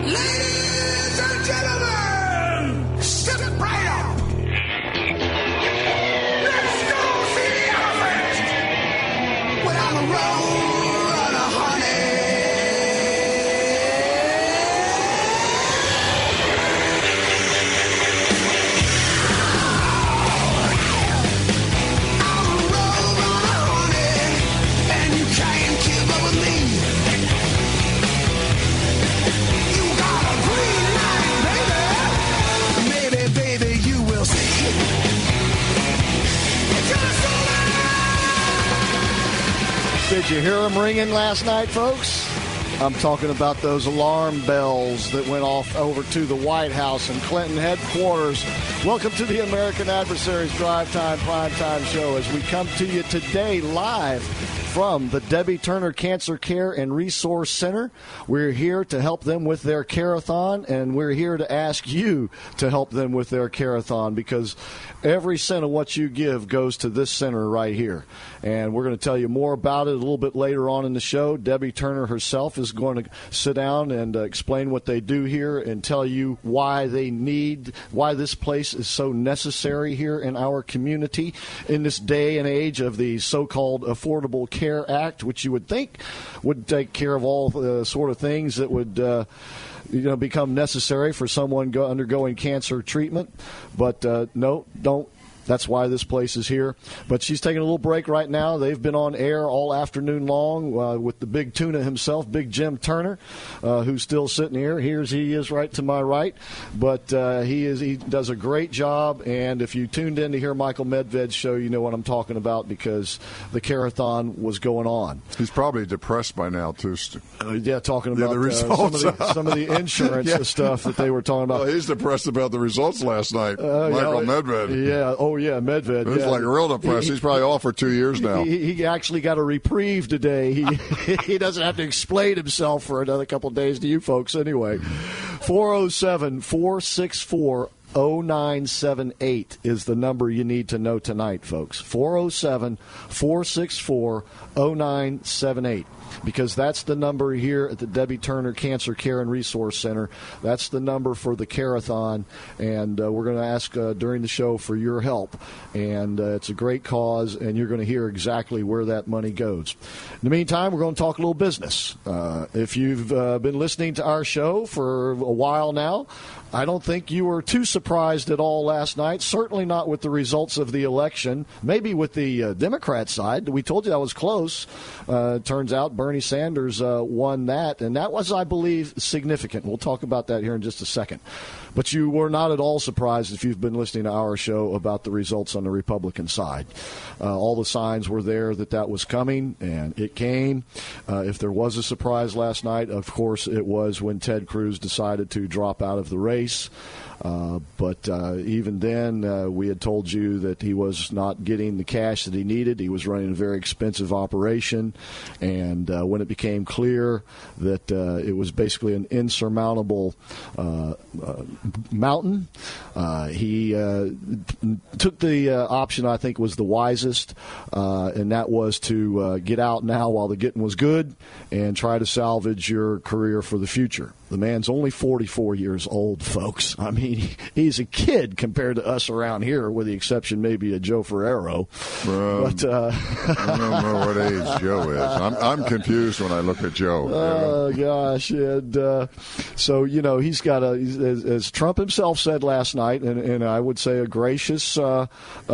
Ladies and gentlemen, step right up. Let's go see the elephant. When I'm a road, honey. Did you hear them ringing last night, folks? I'm talking about those alarm bells that went off over to the White House and Clinton headquarters. Welcome to the American Adversaries Drive Time Primetime Show as we come to you today live from the Debbie Turner Cancer Care and Resource Center. We're here to help them with their care-a-thon, and we're here to ask you to help them with their care-a-thon because every cent of what you give goes to this center right here. And we're going to tell you more about it a little bit later on in the show. Debbie Turner herself is going to sit down and explain what they do here and tell you why this place is so necessary here in our community in this day and age of the so-called Affordable Care Act, which you would think would take care of all the sort of things that would become necessary for someone undergoing cancer treatment. But no, don't. That's why this place is here. But she's taking a little break right now. They've been on air all afternoon long with the big tuna himself, Big Jim Turner, who's still sitting here. He is right to my right. But he does a great job. And if you tuned in to hear Michael Medved's show, you know what I'm talking about because the Care-a-thon was going on. He's probably depressed by now, too. Talking about the results. some of the insurance stuff that they were talking about. Well, he's depressed about the results last night, Michael Medved. Yeah, yeah, Medved. It's like real depressed. He's probably off for 2 years now. He actually got a reprieve today. He doesn't have to explain himself for another couple of days to you folks anyway. 407-464-0978 is the number you need to know tonight, folks. 407-464-0978. Because that's the number here at the Debbie Turner Cancer Care and Resource Center. That's the number for the Care-a-thon, and we're going to ask during the show for your help. And it's a great cause, and you're going to hear exactly where that money goes. In the meantime, we're going to talk a little business. If you've been listening to our show for a while now, I don't think you were too surprised at all last night, certainly not with the results of the election, maybe with the Democrat side. We told you that was close. Turns out Bernie Sanders won that, and that was, I believe, significant. We'll talk about that here in just a second. But you were not at all surprised if you've been listening to our show about the results on the Republican side. All the signs were there that was coming, and it came. If there was a surprise last night, of course, it was when Ted Cruz decided to drop out of the race. But even then, we had told you that he was not getting the cash that he needed. He was running a very expensive operation. And when it became clear that it was basically an insurmountable mountain, he took the option I think was the wisest, and that was to get out now while the getting was good and try to salvage your career for the future. The man's only 44 years old, folks. I mean, he's a kid compared to us around here, with the exception maybe of Joe Ferrero. But I don't know what age Joe is. I'm confused when I look at Joe. Oh, gosh. And so, he's got as Trump himself said last night, and I would say a gracious, shall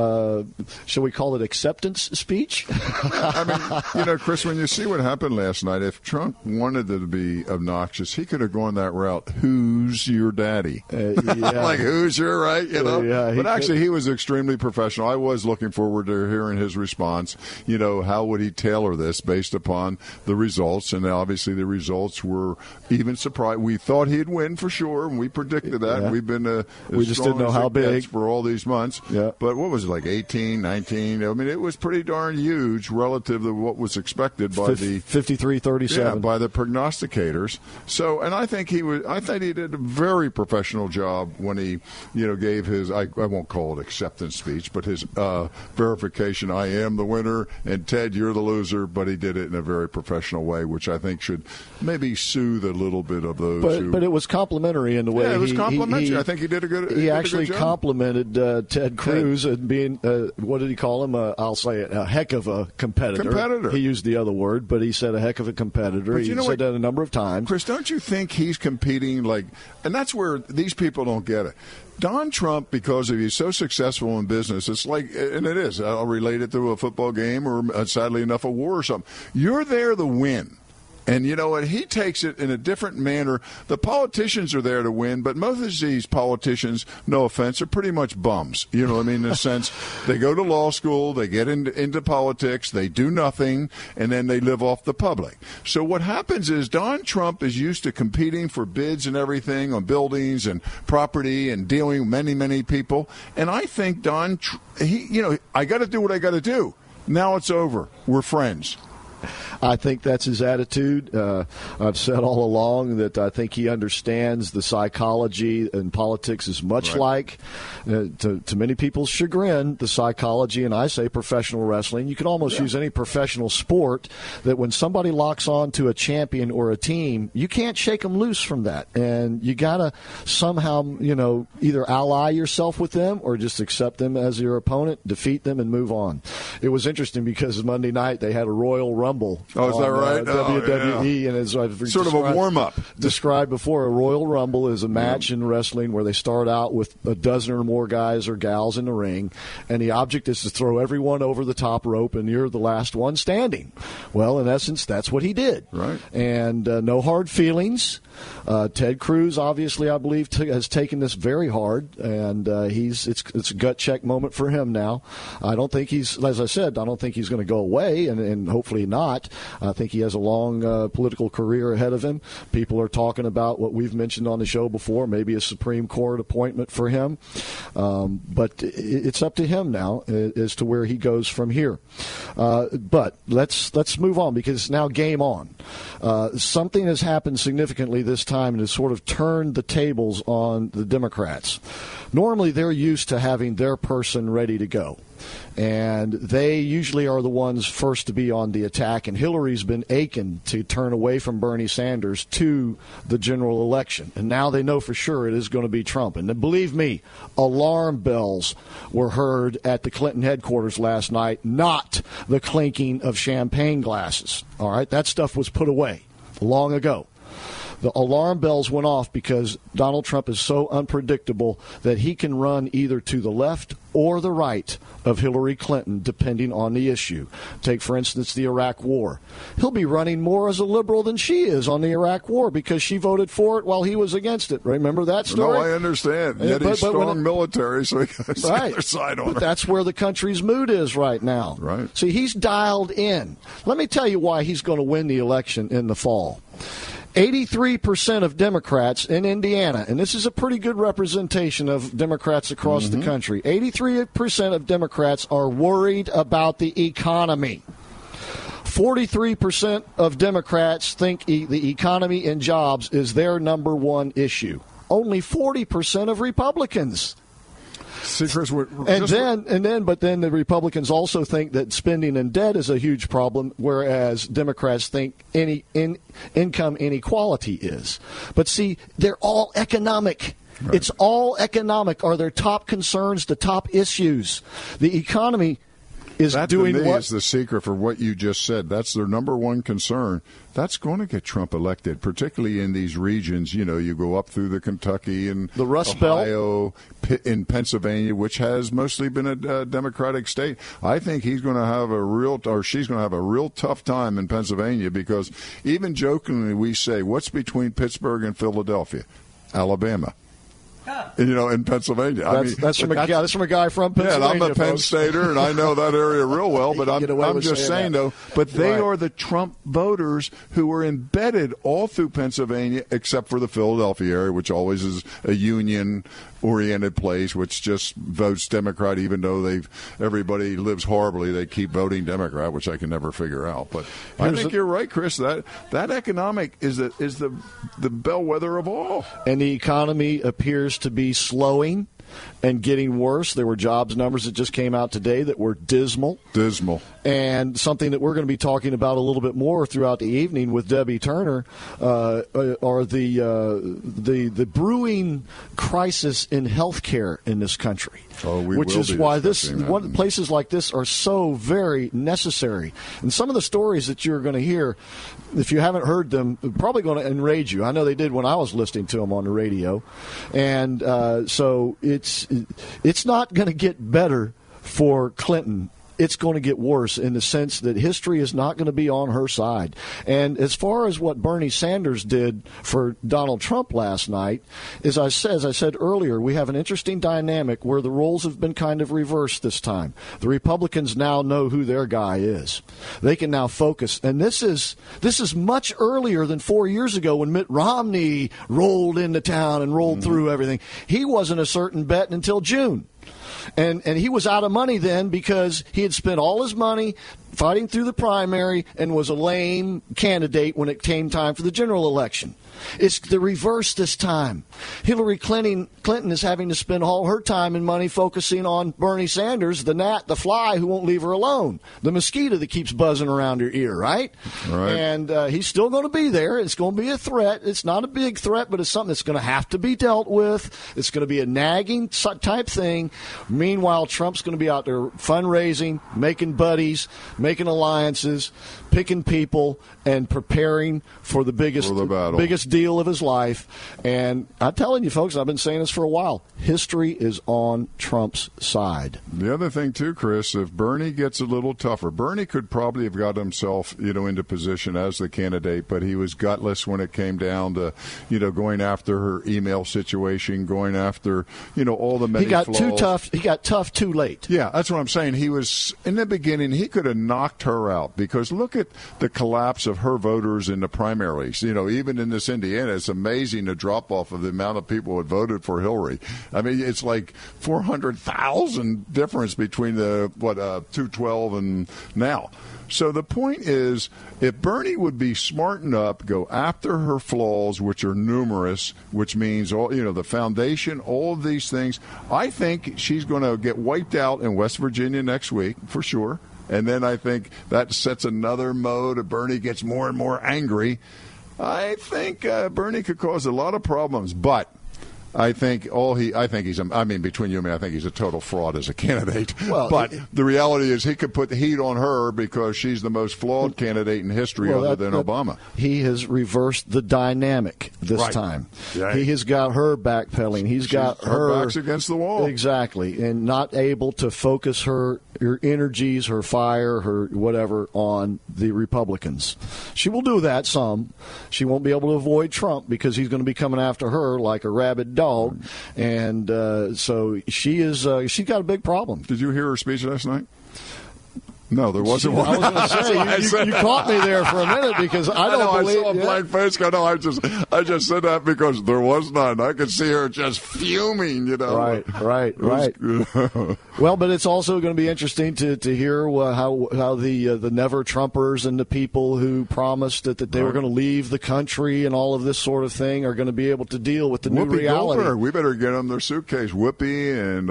we call it acceptance speech? I mean, Chris, when you see what happened last night, if Trump wanted to be obnoxious, he could have gone that route. Who's your daddy? Like, who's your right? Yeah, but actually, he was extremely professional. I was looking forward to hearing his response. How would he tailor this based upon the results? And obviously, the results were even surprised. We thought he'd win for sure, and we predicted that. Yeah. We've been we just didn't know how big for all these months. Yeah. But what was it, like 18, 19? I mean, it was pretty darn huge relative to what was expected by the 53-37. Yeah, by the prognosticators. So, and I think he did a very professional job when he, gave his, I won't call it acceptance speech, but his verification, I am the winner, and Ted, you're the loser, but he did it in a very professional professional way, which I think should maybe soothe a little bit of those. But it was complimentary in the way. Yeah, it was complimentary. I think he did a good. He actually job. Complimented Ted Cruz and being what did he call him? I'll say it, a heck of a competitor. He used the other word, but he said a heck of a competitor. But he said that a number of times. Chris, don't you think he's competing like? And that's where these people don't get it. Don Trump, because he's so successful in business, it's like, and it is, I'll relate it to a football game or, sadly enough, a war or something. You're there to win. And you know what? He takes it in a different manner. The politicians are there to win, but most of these politicians, no offense, are pretty much bums. You know what I mean? In a sense, they go to law school, they get into politics, they do nothing, and then they live off the public. So what happens is Don Trump is used to competing for bids and everything on buildings and property and dealing with many, many people. And I think I got to do what I got to do. Now it's over. We're friends. I think that's his attitude. I've said all along that I think he understands the psychology in politics as much like, to many people's chagrin, the psychology, and I say professional wrestling. You can almost use any professional sport that when somebody locks on to a champion or a team, you can't shake them loose from that. And you got to somehow, either ally yourself with them or just accept them as your opponent, defeat them, and move on. It was interesting because Monday night they had a Royal Rumble. Oh, is that right? WWE, and as I've sort of a warm-up. Described before, a Royal Rumble is a match in wrestling where they start out with a dozen or more guys or gals in the ring, and the object is to throw everyone over the top rope, and you're the last one standing. Well, in essence, that's what he did. Right. And no hard feelings. Ted Cruz, obviously, I believe, has taken this very hard, and it's a gut check moment for him now. I don't think he's going to go away, and hopefully not. I think he has a long political career ahead of him. People are talking about what we've mentioned on the show before, maybe a Supreme Court appointment for him. But it's up to him now as to where he goes from here. But let's move on because it's now game on. Something has happened significantly this time and has sort of turned the tables on the Democrats. Normally, they're used to having their person ready to go. And they usually are the ones first to be on the attack. And Hillary's been aching to turn away from Bernie Sanders to the general election. And now they know for sure it is going to be Trump. And believe me, alarm bells were heard at the Clinton headquarters last night, not the clinking of champagne glasses. All right, that stuff was put away long ago. The alarm bells went off because Donald Trump is so unpredictable that he can run either to the left or the right of Hillary Clinton, depending on the issue. Take, for instance, the Iraq War. He'll be running more as a liberal than she is on the Iraq War because she voted for it while he was against it. Remember that story? No, I understand. Yet he's strong military, so he got the other side on it. But that's where the country's mood is right now. Right. See, he's dialed in. Let me tell you why he's going to win the election in the fall. 83% of Democrats in Indiana, and this is a pretty good representation of Democrats across the country, 83% of Democrats are worried about the economy. 43% of Democrats think the economy and jobs is their number one issue. Only 40% of Republicans. But then the Republicans also think that spending and debt is a huge problem, whereas Democrats think income inequality is. But see, they're all economic. Right. It's all economic are their top concerns, the top issues. The economy is doing what? That is the secret for what you just said. That's their number one concern. That's going to get Trump elected, particularly in these regions. You go up through the Kentucky and the Rust Ohio, in Pennsylvania, which has mostly been a Democratic state. I think he's going to have she's going to have a real tough time in Pennsylvania because even jokingly we say, what's between Pittsburgh and Philadelphia? Alabama. In Pennsylvania. That's from a guy from Pennsylvania. Yeah, I'm a Penn Stater, and I know that area real well, but I'm just saying, though, but they are the Trump voters who are embedded all through Pennsylvania, except for the Philadelphia area, which always is a union-oriented place, which just votes Democrat, even though everybody lives horribly. They keep voting Democrat, which I can never figure out. But I think you're right, Chris. That economic is the bellwether of all. And the economy appears to be slowing. and getting worse. There were jobs numbers that just came out today that were dismal. And something that we're going to be talking about a little bit more throughout the evening with Debbie Turner are the brewing crisis in healthcare in this country. Which is why places like this are so very necessary. And some of the stories that you're going to hear, if you haven't heard them, are probably going to enrage you. I know they did when I was listening to them on the radio. And so it's not going to get better for Clinton. It's going to get worse in the sense that history is not going to be on her side. And as far as what Bernie Sanders did for Donald Trump last night, as I said earlier, we have an interesting dynamic where the roles have been kind of reversed this time. The Republicans now know who their guy is. They can now focus. And this is much earlier than 4 years ago when Mitt Romney rolled into town and rolled through everything. He wasn't a certain bet until June. And he was out of money then because he had spent all his money fighting through the primary and was a lame candidate when it came time for the general election. It's the reverse this time. Hillary Clinton is having to spend all her time and money focusing on Bernie Sanders, the gnat, the fly who won't leave her alone, the mosquito that keeps buzzing around her ear, right? And he's still going to be there. It's going to be a threat. It's not a big threat, but it's something that's going to have to be dealt with. It's going to be a nagging type thing. Meanwhile, Trump's going to be out there fundraising, making buddies, making alliances, picking people, and preparing for the biggest deal of his life. And I'm telling you, folks, I've been saying this for a while. History is on Trump's side. The other thing, too, Chris, if Bernie gets a little tougher, Bernie could probably have got himself, into position as the candidate, but he was gutless when it came down to, going after her email situation, going after, all the many flaws. He got tough too late. Yeah, that's what I'm saying. He was, in the beginning, he could have knocked her out because look at the collapse of her voters in the primaries. Even in this Indiana, it's amazing the drop-off of the amount of people who had voted for Hillary. I mean, it's like 400,000 difference between the 212 and now. So the point is, if Bernie would be smart enough, go after her flaws, which are numerous, which means all the foundation, all of these things, I think she's going to get wiped out in West Virginia next week for sure. And then I think that sets another mode. If Bernie gets more and more angry, I think Bernie could cause a lot of problems. But I think between you and me, I think he's a total fraud as a candidate. Well, but the reality is he could put the heat on her because she's the most flawed candidate in history other than Obama. He has reversed the dynamic this time. Yeah. He has got her backpedaling. She's got her back's against the wall. Exactly. And not able to focus her energies, her fire, her whatever on the Republicans. She will do that some. She won't be able to avoid Trump because he's going to be coming after her like a rabid dog. And so she's got a big problem. Did you hear her speech last night? No, there wasn't one. I was going to say, you caught me there for a minute because I saw a blank face. I just said that because there was none. I could see her just fuming, Right. Well, but it's also going to be interesting to hear how the Never Trumpers and the people who promised that they were going to leave the country and all of this sort of thing are going to be able to deal with the new reality. Goldberg. We better get them their suitcase. Whoopi and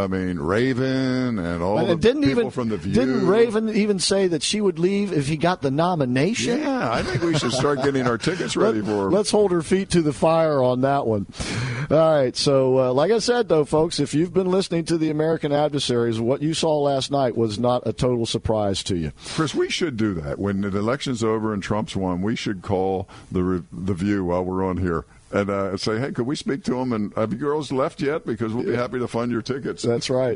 Raven and all the people from The View. Didn't Raven even say that she would leave if he got the nomination? Yeah, I think we should start getting our tickets ready for her. Let's hold her feet to the fire on that one. All right, so like I said, though, folks, if you've been listening to the American Adversaries, what you saw last night was not a total surprise to you. Chris, we should do that. When the election's over and Trump's won, we should call the View while we're on here. And say, hey, could we speak to them? And have you girls left yet? Because we'll be happy to fund your tickets. That's right.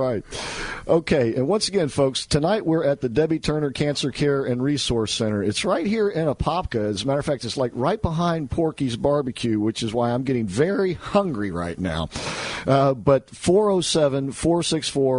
Okay, and once again, folks, tonight we're at the Debbie Turner Cancer Care and Resource Center. It's right here in Apopka. As a matter of fact, it's like right behind Porky's Barbecue, which is why I'm getting very hungry right now. But 407-464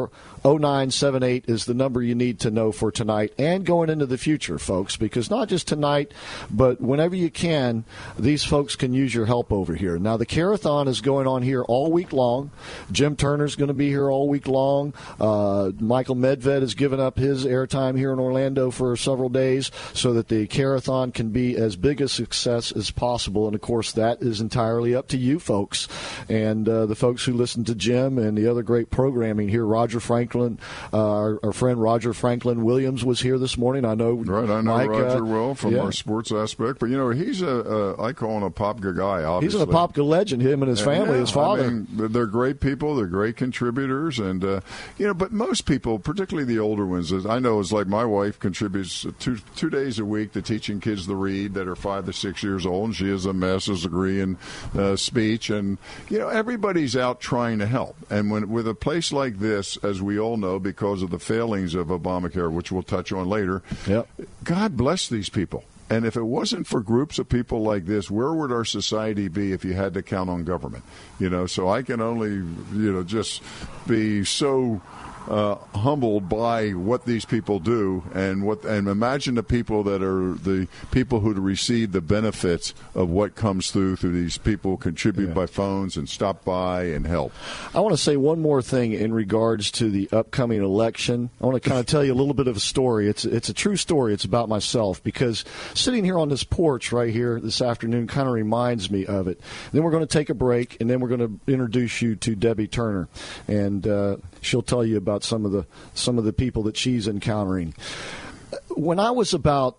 0978 is the number you need to know for tonight and going into the future, folks, because not just tonight, but whenever you can, these folks can use your help over here. Now, the Carathon is going on here all week long. Jim Turner's going to be here all week long. Michael Medved has given up his airtime here in Orlando for several days so that the Carathon can be as big a success as possible. And, of course, that is entirely up to you folks and the folks who listen to Jim and the other great programming here. Roger Franklin, our friend Roger Franklin Williams was here this morning. I know Mike, Roger well from our sports aspect, but he's I call him a Popka guy. Obviously, he's an Apopka legend. Him and his family, his father. I mean, they're great people. They're great contributors, and but most people, particularly the older ones, I know is like my wife contributes two days a week to teaching kids to read that are 5 to 6 years old, and she has a master's degree in speech, and everybody's out trying to help. And with a place like this, as we all know, because of the failings of Obamacare, which we'll touch on later, God bless these people. And if it wasn't for groups of people like this, where would our society be if you had to count on government? So I can only, just be so humbled by what these people do, and imagine the people that are the people who receive the benefits of what comes through these people who contribute by phones and stop by and help. I want to say one more thing in regards to the upcoming election. I want to kind of tell you a little bit of a story. It's a true story. It's about myself, because sitting here on this porch right here this afternoon kind of reminds me of it. Then we're going to take a break, and then we're going to introduce you to Debbie Turner, and she'll tell you about some of the people that she's encountering. When I was about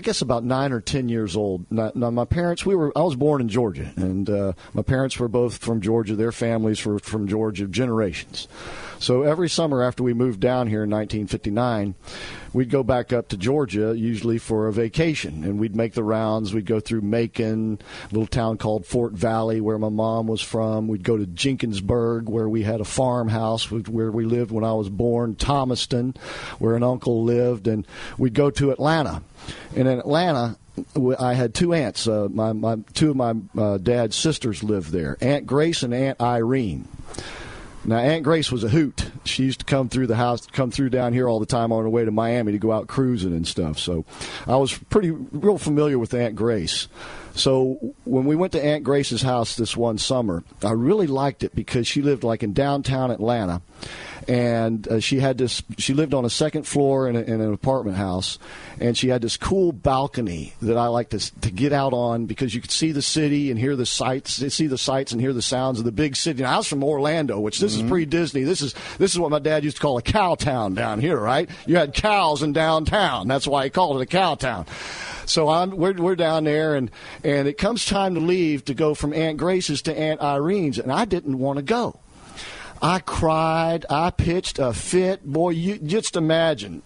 9 or 10 years old, now my parents, I was born in Georgia, and my parents were both from Georgia. Their families were from Georgia generations. So every summer after we moved down here in 1959, we'd go back up to Georgia, usually for a vacation, and we'd make the rounds. We'd go through Macon, a little town called Fort Valley, where my mom was from. We'd go to Jenkinsburg, where we had a farmhouse where we lived when I was born, Thomaston, where an uncle lived, and we'd go to Atlanta. And in Atlanta, I had two aunts. Two of my dad's sisters lived there, Aunt Grace and Aunt Irene. Now, Aunt Grace was a hoot. She used to come through the house, come through down here all the time on her way to Miami to go out cruising and stuff. So I was real familiar with Aunt Grace. So when we went to Aunt Grace's house this one summer, I really liked it because she lived like in downtown Atlanta. And she lived on a second floor in an apartment house, and she had this cool balcony that I liked to get out on because you could see the city and hear the sights, and hear the sounds of the big city. Now, I was from Orlando, which this is pre-Disney. This is what my dad used to call a cow town down here, right? You had cows in downtown. That's why he called it a cow town. So we're down there, and it comes time to leave to go from Aunt Grace's to Aunt Irene's, and I didn't want to go. I cried. I pitched a fit. Boy, you just imagine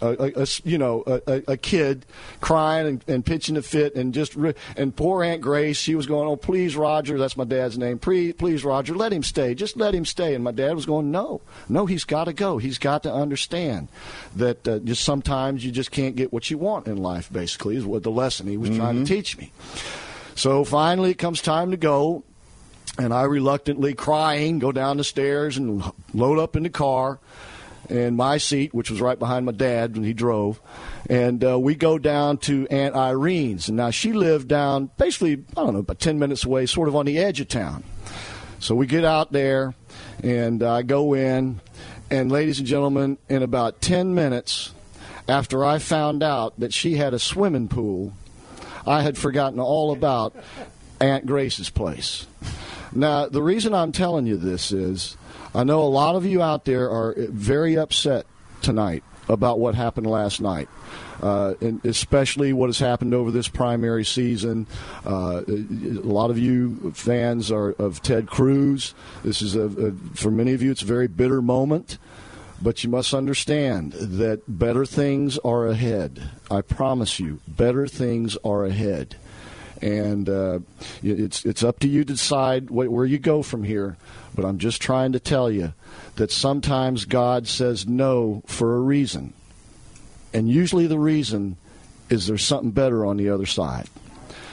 a kid crying and pitching a fit, and poor Aunt Grace. She was going, "Oh, please, Roger." That's my dad's name. Please, Roger, let him stay. Just let him stay. And my dad was going, "No, he's got to go. He's got to understand that just sometimes you just can't get what you want in life." Basically, is what the lesson he was trying to teach me. So finally, it comes time to go. And I reluctantly, crying, go down the stairs and load up in the car in my seat, which was right behind my dad when he drove. And we go down to Aunt Irene's. And now she lived down basically, about 10 minutes away, sort of on the edge of town. So we get out there, and I go in. And, ladies and gentlemen, in about 10 minutes after I found out that she had a swimming pool, I had forgotten all about Aunt Grace's place. Now, the reason I'm telling you this is I know a lot of you out there are very upset tonight about what happened last night, and especially what has happened over this primary season. A lot of you fans are of Ted Cruz. This is, for many of you, it's a very bitter moment. But you must understand that better things are ahead. I promise you, better things are ahead. And it's up to you to decide where you go from here. But I'm just trying to tell you that sometimes God says no for a reason. And usually the reason is there's something better on the other side.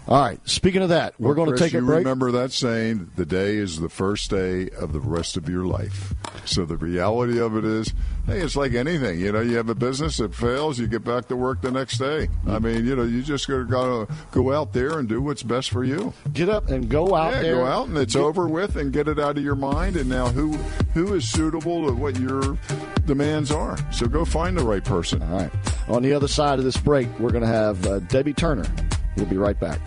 All right. Speaking of that, we're going to take a break. Remember that saying, the day is the first day of the rest of your life. So the reality of it is, hey, it's like anything. You have a business that fails, you get back to work the next day. I mean, you just got to go out there and do what's best for you. Get up and go out there. Go out, and it's over with, and get it out of your mind. And now who is suitable to what your demands are? So go find the right person. All right. On the other side of this break, we're going to have Debbie Turner. We'll be right back.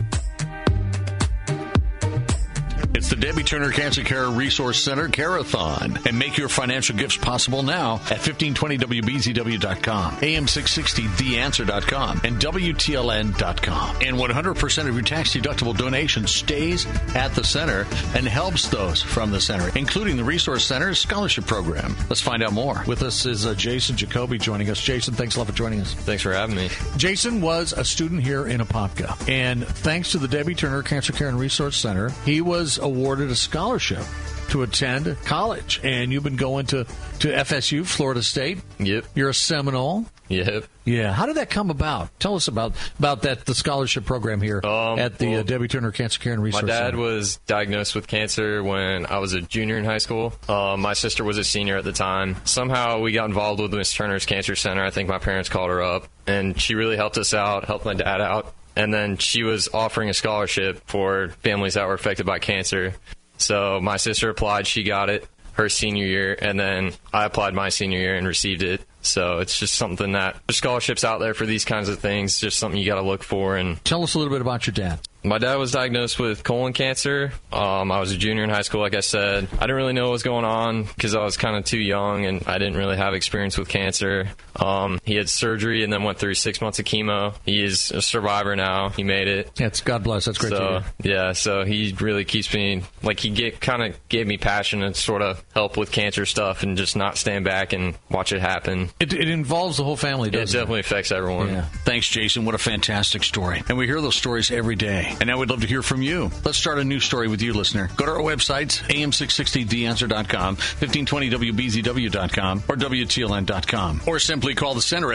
It's the Debbie Turner Cancer Care Resource Center Care-a-thon. And make your financial gifts possible now at 1520WBZW.com, AM660TheAnswer.com, and WTLN.com. And 100% of your tax-deductible donation stays at the center and helps those from the center, including the Resource Center's scholarship program. Let's find out more. With us is Jason Jacoby joining us. Jason, thanks a lot for joining us. Thanks for having me. Jason was a student here in Apopka, and thanks to the Debbie Turner Cancer Care and Resource Center, he was awarded a scholarship to attend college. And you've been going to FSU, Florida State. Yep. You're a Seminole. Yep. Yeah. How did that come about? Tell us about that, the scholarship program here at the Debbie Turner Cancer Care and Resource Center. My dad was diagnosed with cancer when I was a junior in high school. My sister was a senior at the time. Somehow we got involved with Miss Turner's Cancer Center. I think my parents called her up, and she really helped us out, helped my dad out. And then she was offering a scholarship for families that were affected by cancer. So my sister applied, she got it her senior year, and then I applied my senior year and received it. So it's just something that there's scholarships out there for these kinds of things, just something you got to look for. And tell us a little bit about your dad. My dad was diagnosed with colon cancer. I was a junior in high school, like I said. I didn't really know what was going on because I was kind of too young and I didn't really have experience with cancer. He had surgery and then went through 6 months of chemo. He is a survivor now. He made it. Yes, God bless. That's great to hear. Yeah, so he really keeps me, like he kind of gave me passion and sort of help with cancer stuff and just not stand back and watch it happen. It involves the whole family, doesn't it? It definitely affects everyone. Yeah. Thanks, Jason. What a fantastic story. And we hear those stories every day. And now we'd love to hear from you. Let's start a new story with you, listener. Go to our websites, am660theanswer.com, 1520wbzw.com, or WTLN.com. Or simply call the center at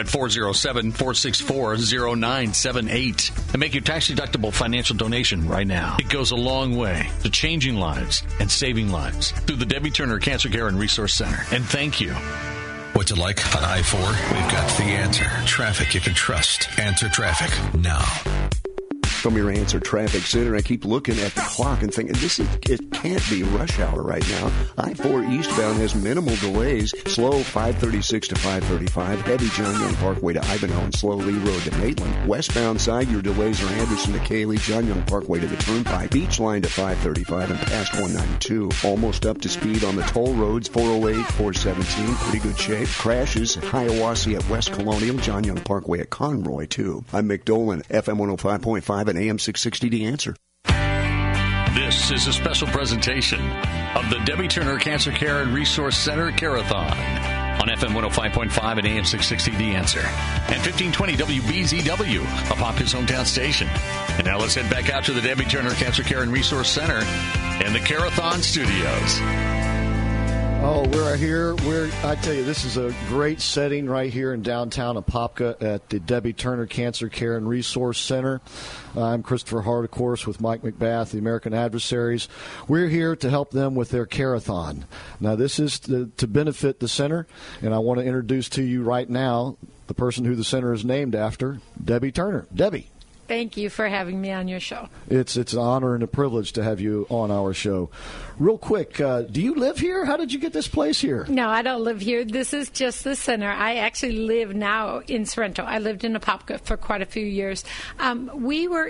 407-464-0978 and make your tax-deductible financial donation right now. It goes a long way to changing lives and saving lives through the Debbie Turner Cancer Care and Resource Center. And thank you. What's it like on I-4? We've got The Answer. Traffic you can trust. Answer traffic now. From your Answer Traffic Center, I keep looking at the clock and thinking, it can't be rush hour right now. I-4 eastbound has minimal delays. Slow 536 to 535. Heavy John Young Parkway to Ivanhoe and slow Lee Road to Maitland. Westbound side, your delays are Anderson to Cayley, John Young Parkway to the Turnpike, Beach Line to 535 and past 192. Almost up to speed on the toll roads, 408, 417, pretty good shape. Crashes, Hiawassee at West Colonial, John Young Parkway at Conroy, too. I'm Mick Dolan, FM 105.5 and AM 660 The Answer. This is a special presentation of the Debbie Turner Cancer Care and Resource Center Care-a-thon on FM 105.5 and AM 660 The Answer and 1520 WBZW, Apopka's hometown station. And now let's head back out to the Debbie Turner Cancer Care and Resource Center in the Care-a-thon studios. Oh, we're here. I tell you, this is a great setting right here in downtown Apopka at the Debbie Turner Cancer Care and Resource Center. I'm Christopher Hart, of course, with Mike McBath, the American Adversaries. We're here to help them with their Care-a-thon. Now, this is to benefit the center, and I want to introduce to you right now the person who the center is named after, Debbie Turner. Debbie. Thank you for having me on your show. It's an honor and a privilege to have you on our show. Real quick, do you live here? How did you get this place here? No, I don't live here. This is just the center. I actually live now in Sorrento. I lived in Apopka for quite a few years. We were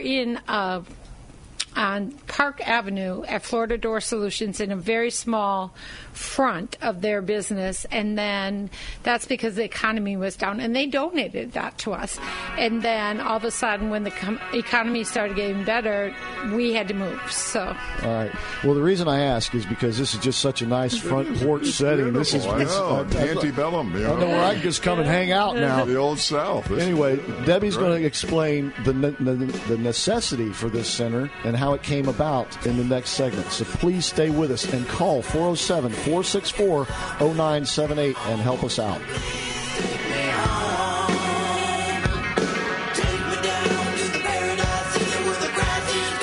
on Park Avenue at Florida Door Solutions in a very small front of their business, and then that's because the economy was down, and they donated that to us. And then all of a sudden, when the economy started getting better, we had to move. So, all right. Well, the reason I ask is because this is just such a nice front porch setting. This is antebellum. I know where I can just come and hang out now. The old South. Anyway, Debbie's going to explain the necessity for this center and how it came about in the next segment. So please stay with us and call 407-464-0978 and help us out. Take me down to the paradise where the grass is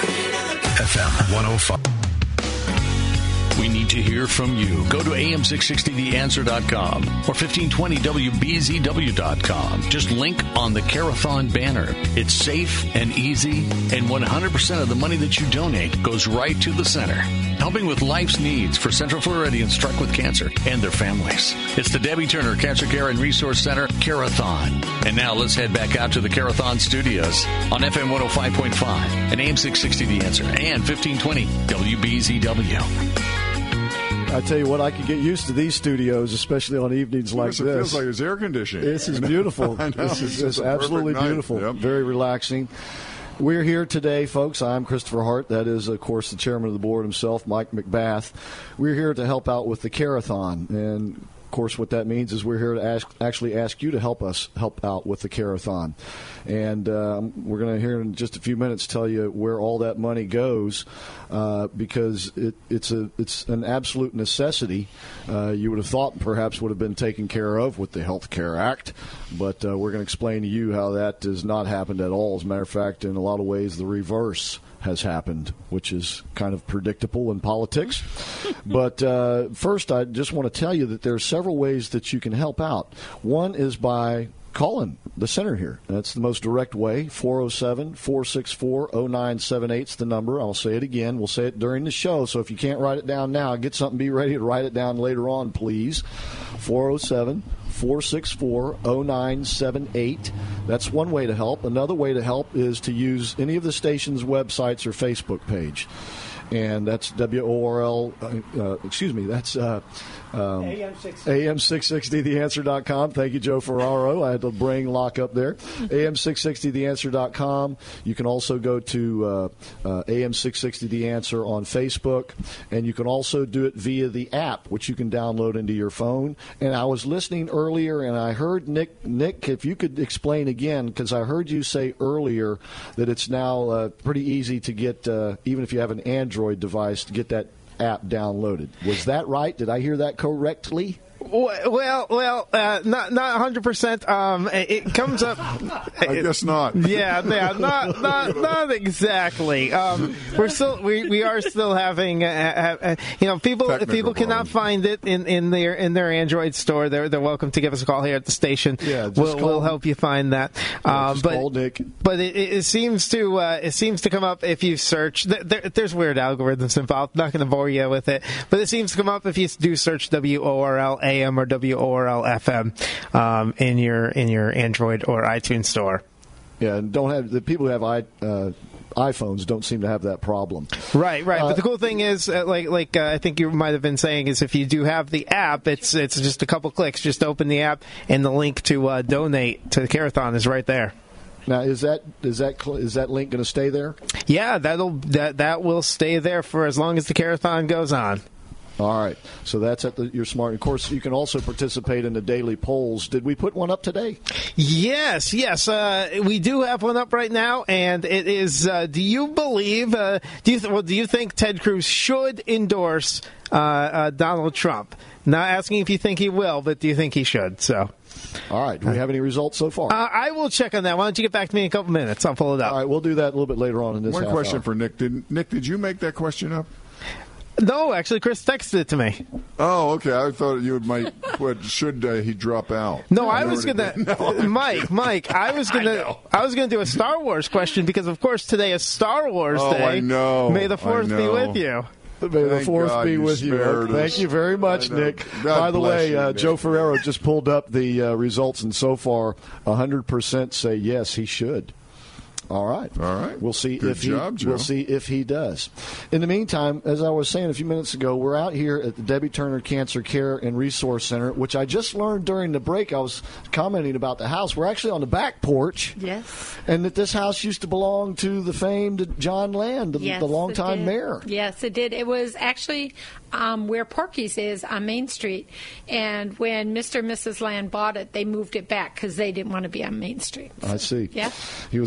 105. We need to hear from you. Go to am660theanswer.com or 1520wbzw.com. Just link on the Carathon banner. It's safe and easy, and 100% of the money that you donate goes right to the center, helping with life's needs for Central Floridians struck with cancer and their families. It's the Debbie Turner Cancer Care and Resource Center Carathon. And now let's head back out to the Carathon studios on FM 105.5 and AM 660 The Answer and 1520 WBZW. I tell you what, I could get used to these studios, especially on evenings like It this. feels like it's air conditioning. This is beautiful. I know. This is It's a absolutely perfect night. beautiful. Yep. Very relaxing. We're here today, folks. I'm Christopher Hart. That is, of course, the chairman of the board himself, Mike McBath. We're here to help out with the Carathon. And, of course, what that means is we're here to actually ask you to help us help out with the Carathon. And we're going to hear in just a few minutes tell you where all that money goes because it's an absolute necessity. You would have thought perhaps would have been taken care of with the Health Care Act, but we're going to explain to you how that has not happened at all. As a matter of fact, in a lot of ways, the reverse has happened, which is kind of predictable in politics. But first, I just want to tell you that there are several ways that you can help out. One is by calling the center here. That's the most direct way. 407-464-0978 is the number. I'll say it again. We'll say it during the show, so if you can't write it down now, get something, be ready to write it down later on, please. 407-464-0978. That's one way to help. Another way to help is to use any of the station's websites or Facebook page. And that's WORL, that's AM660theanswer.com. Thank you, Joe Ferraro. I had to bring lock up there. AM660theanswer.com. You can also go to AM660 The Answer on Facebook, and you can also do it via the app, which you can download into your phone. And I was listening earlier, and I heard Nick, if you could explain again, because I heard you say earlier that it's now pretty easy to get, even if you have an Android device, to get that app downloaded. Was that right? Did I hear that correctly? Well, not 100%. It comes up. I guess not. Yeah, not exactly. We are still having, people cannot find it in their Android store. They're welcome to give us a call here at the station. Yeah, we'll help you find that. Call Nick. But it seems to come up if you search. There's weird algorithms involved. Not going to bore you with it, but it seems to come up if you do search WORL AM or WORL FM in your Android or iTunes store. Yeah, and don't have the people who have iPhones don't seem to have that problem. Right. But the cool thing is, I think you might have been saying, is if you do have the app, it's just a couple clicks. Just open the app, and the link to donate to the Carathon is right there. Now, is that link going to stay there? Yeah, that will stay there for as long as the Carathon goes on. All right. So that's at your smart. Of course, you can also participate in the daily polls. Did we put one up today? Yes. We do have one up right now, and it is, do you believe, do you think Ted Cruz should endorse Donald Trump? Not asking if you think he will, but do you think he should? So. All right. Do we have any results so far? I will check on that. Why don't you get back to me in a couple minutes? I'll pull it up. All right. We'll do that a little bit later on in this One half question hour. for Nick. Did you make that question up? No, actually, Chris texted it to me. Oh, okay. I thought you might. Should he drop out? No, I was gonna. Mike. I was gonna do a Star Wars question because, of course, today is Star Wars Day. I know. May the Force be with you. May the Force be with you. spared us. Thank you very much, Nick. God By the bless way, you, Nick. Joe Ferrero just pulled up the results, and so far, 100% say yes, he should. All right. We'll see Good job, Joe. We'll see if he does. In the meantime, as I was saying a few minutes ago, we're out here at the Debbie Turner Cancer Care and Resource Center, which I just learned during the break. I was commenting about the house. We're actually on the back porch. Yes. And that this house used to belong to the famed John Land, the longtime mayor. Yes, it did. It was actually where Porky's is on Main Street. And when Mr. and Mrs. Land bought it, they moved it back because they didn't want to be on Main Street. I see. Yeah. He was that kind of guy.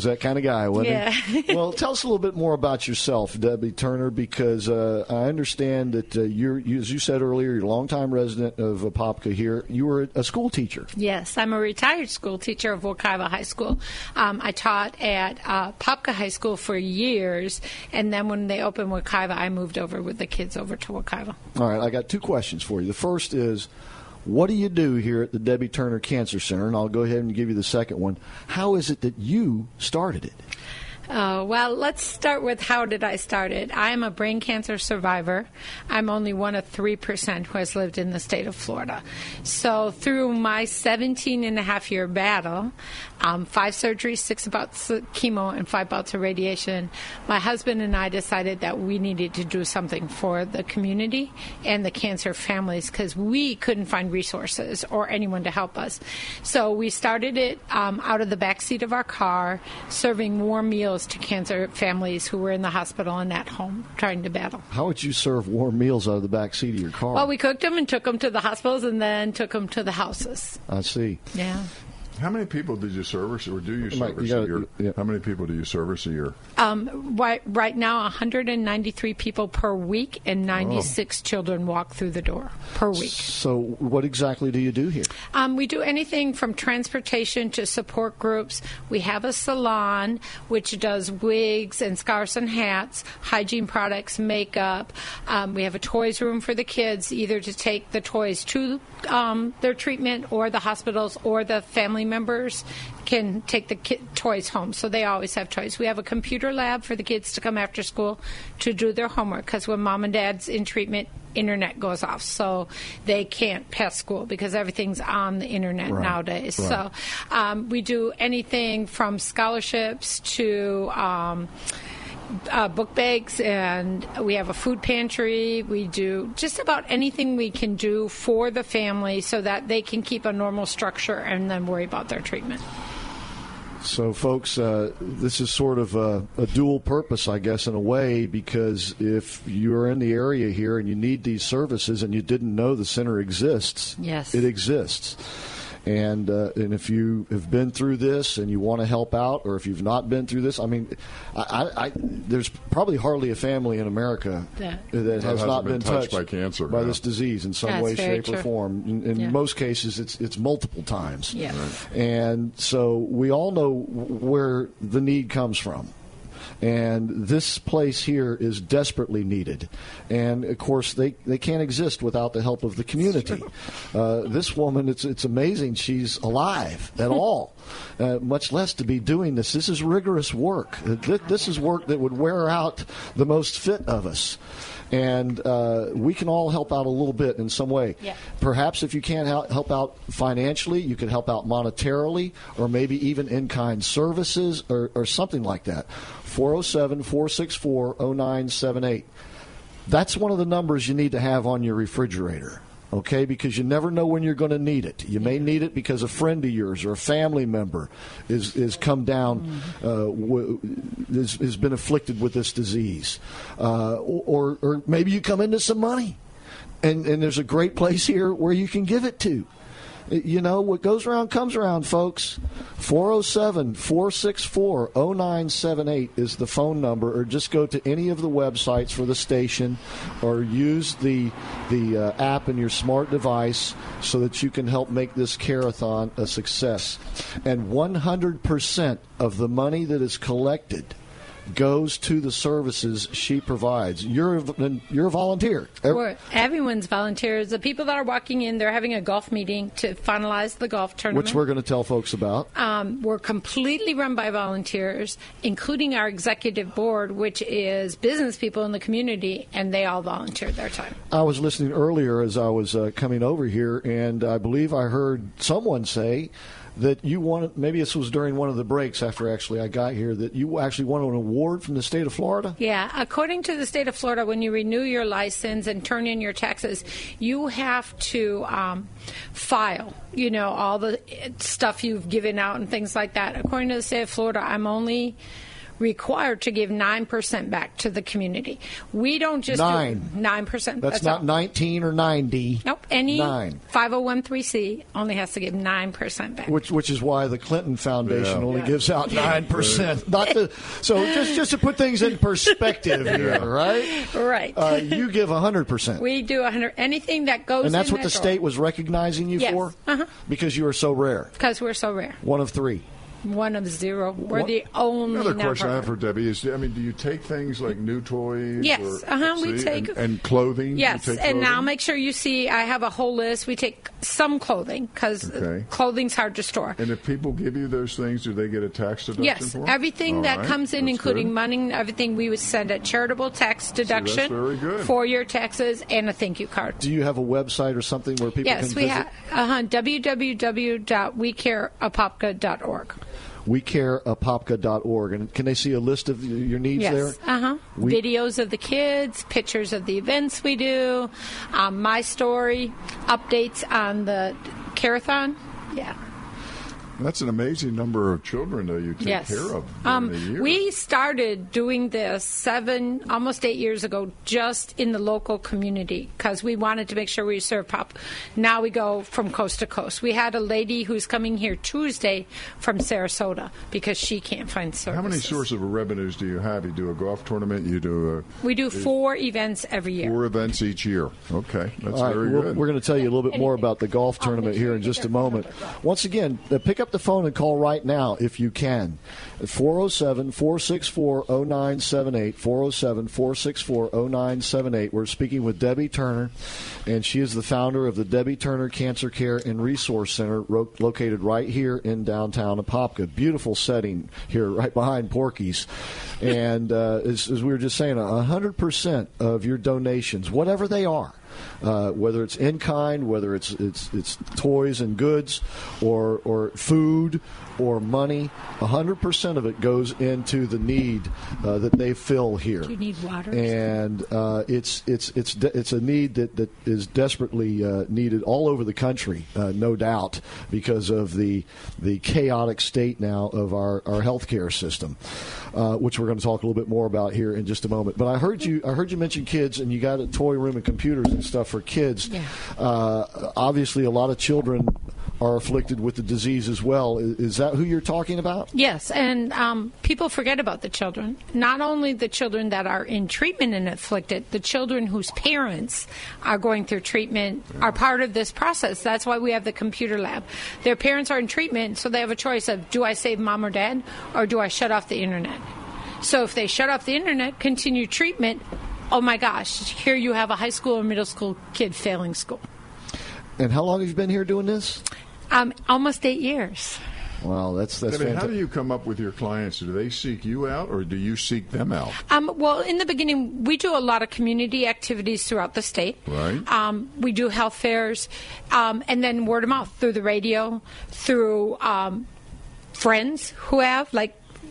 guy, wasn't he? Yeah. Well, tell us a little bit more about yourself, Debbie Turner, because I understand that you're, as you said earlier, you're a longtime resident of Apopka here. You were a school teacher. Yes, I'm a retired school teacher of Wekiva High School. I taught at Apopka High School for years, and then when they opened Wekiva, I moved over with the kids over to Wekiva. All right, I got two questions for you. The first is, what do you do here at the Debbie Turner Cancer Center? And I'll go ahead and give you the second one. How is it that you started it? Well, let's start with how did I start it. I am a brain cancer survivor. I'm only one of 3% who has lived in the state of Florida. So through my 17-and-a-half-year battle, 5 surgeries, 6 bouts of chemo, and 5 bouts of radiation, my husband and I decided that we needed to do something for the community and the cancer families because we couldn't find resources or anyone to help us. So we started it out of the backseat of our car, serving warm meals to cancer families who were in the hospital and at home trying to battle. How would you serve warm meals out of the back seat of your car? Well, we cooked them and took them to the hospitals and then took them to the houses. I see. Yeah. How many people did you service, or do you Mike, service a year? Yeah. How many people do you service a year? Right now, 193 people per week, and 96 children walk through the door per week. So what exactly do you do here? We do anything from transportation to support groups. We have a salon, which does wigs and scarves and hats, hygiene products, makeup. We have a toys room for the kids, either to take the toys to their treatment or the hospitals, or the family members can take the toys home. So they always have toys. We have a computer lab for the kids to come after school to do their homework, because when mom and dad's in treatment, internet goes off, so they can't pass school because everything's on the internet nowadays. Right. So we do anything from scholarships to book bags, and we have a food pantry. We do just about anything we can do for the family so that they can keep a normal structure and then worry about their treatment. So, folks, this is sort of a dual purpose, I guess, in a way, because if you're in the area here and you need these services and you didn't know the center exists, yes, it exists. And if you have been through this and you want to help out, or if you've not been through this, I mean, there's probably hardly a family in America that has not been touched by cancer, by this disease in some way, shape, or form. In most cases, it's multiple times. Yeah. Right. And so we all know where the need comes from. And this place here is desperately needed. And, of course, they can't exist without the help of the community. This woman, it's amazing she's alive at all, much less to be doing this. This is rigorous work. This is work that would wear out the most fit of us. And we can all help out a little bit in some way. Yeah. Perhaps if you can't help out financially, you can help out monetarily, or maybe even in-kind services or something like that. 407-464-0978. That's one of the numbers you need to have on your refrigerator. Okay, because you never know when you're going to need it. You may need it because a friend of yours or a family member is come down, has been afflicted with this disease, or maybe you come into some money, and there's a great place here where you can give it to. You know, what goes around comes around, folks. 407-464-0978 is the phone number, or just go to any of the websites for the station, or use the app in your smart device so that you can help make this care-a-thon a success. And 100% of the money that is collected goes to the services she provides. You're a volunteer. Everyone's volunteers. The people that are walking in, they're having a golf meeting to finalize the golf tournament, which we're going to tell folks about. We're completely run by volunteers, including our executive board, which is business people in the community, and they all volunteer their time. I was listening earlier as I was coming over here, and I believe I heard someone say that you wanted, maybe this was during one of the breaks after actually I got here, that you actually won an award from the state of Florida? Yeah. According to the state of Florida, when you renew your license and turn in your taxes, you have to file, all the stuff you've given out and things like that. According to the state of Florida, I'm only required to give 9% back to the community. We don't just 9%. That's not all. 19 or 90. Nope. Any 9. 501(c) only has to give 9% back. Which is why the Clinton Foundation only gives out 9%. Not the so just to put things in perspective here, right? Right. You give 100%. We do 100. Anything that goes. And that's in what the that state was recognizing you Yes. for? Uh-huh. Because you are so rare. Because we're so rare. One of 3. One of 0. We're the only. Another question I have nonprofit. for Debbie is, do you take things like new toys? Yes, we see, take and clothing. Yes, You take and clothing? now make sure you see. I have a whole list. We take some clothing because clothing's hard to store. And if people give you those things, do they get a tax deduction Yes, for them? everything All that right, comes in, that's including good. money, everything we would send a charitable tax deduction very good. for your taxes and a thank you card. Do you have a website or something where people Yes, can we visit? have www.wecareapopka.org. WeCareApopka.org. And can they see a list of your needs there? Yes. Videos of the kids, pictures of the events we do, my story, updates on the Carathon. Yeah. That's an amazing number of children that you take Yes. care of during the year. We started doing this almost 8 years ago, just in the local community because we wanted to make sure we serve pop. Now we go from coast to coast. We had a lady who's coming here Tuesday from Sarasota because she can't find services. How many sources of revenues do you have? You do a golf tournament. You do We do 4 events every year. 4 events each year. Okay, that's All right, very we're good. going to tell you a little bit more about the golf tournament here in just a moment. Once again, pick up the phone and call right now if you can. 407-464-0978, 407-464-0978. We're speaking with Debbie Turner, and she is the founder of the Debbie Turner Cancer Care and Resource Center located right here in downtown Apopka. Beautiful setting here right behind Porky's. And as we were just saying, 100% of your donations, whatever they are, whether it's in kind, whether it's toys and goods, or food or money, 100% of it goes into the need that they fill here. Do you need water? And it's a need that is desperately needed all over the country, no doubt, because of the chaotic state now of our healthcare system, which we're going to talk a little bit more about here in just a moment. But I heard you mention kids, and you got a toy room and computers and stuff for kids. Yeah. Obviously, a lot of children are afflicted with the disease as well. Is that who you're talking about? Yes, and people forget about the children. Not only the children that are in treatment and afflicted, the children whose parents are going through treatment are part of this process. That's why we have the computer lab. Their parents are in treatment, so they have a choice of, do I save mom or dad, or do I shut off the internet? So if they shut off the internet, continue treatment, oh my gosh, here you have a high school or middle school kid failing school. And how long have you been here doing this? Almost 8 years. Wow, that's fantastic. How do you come up with your clients? Do they seek you out, or do you seek them out? Well, in the beginning, we do a lot of community activities throughout the state. Right. We do health fairs, and then word of mouth through the radio, through friends who have, like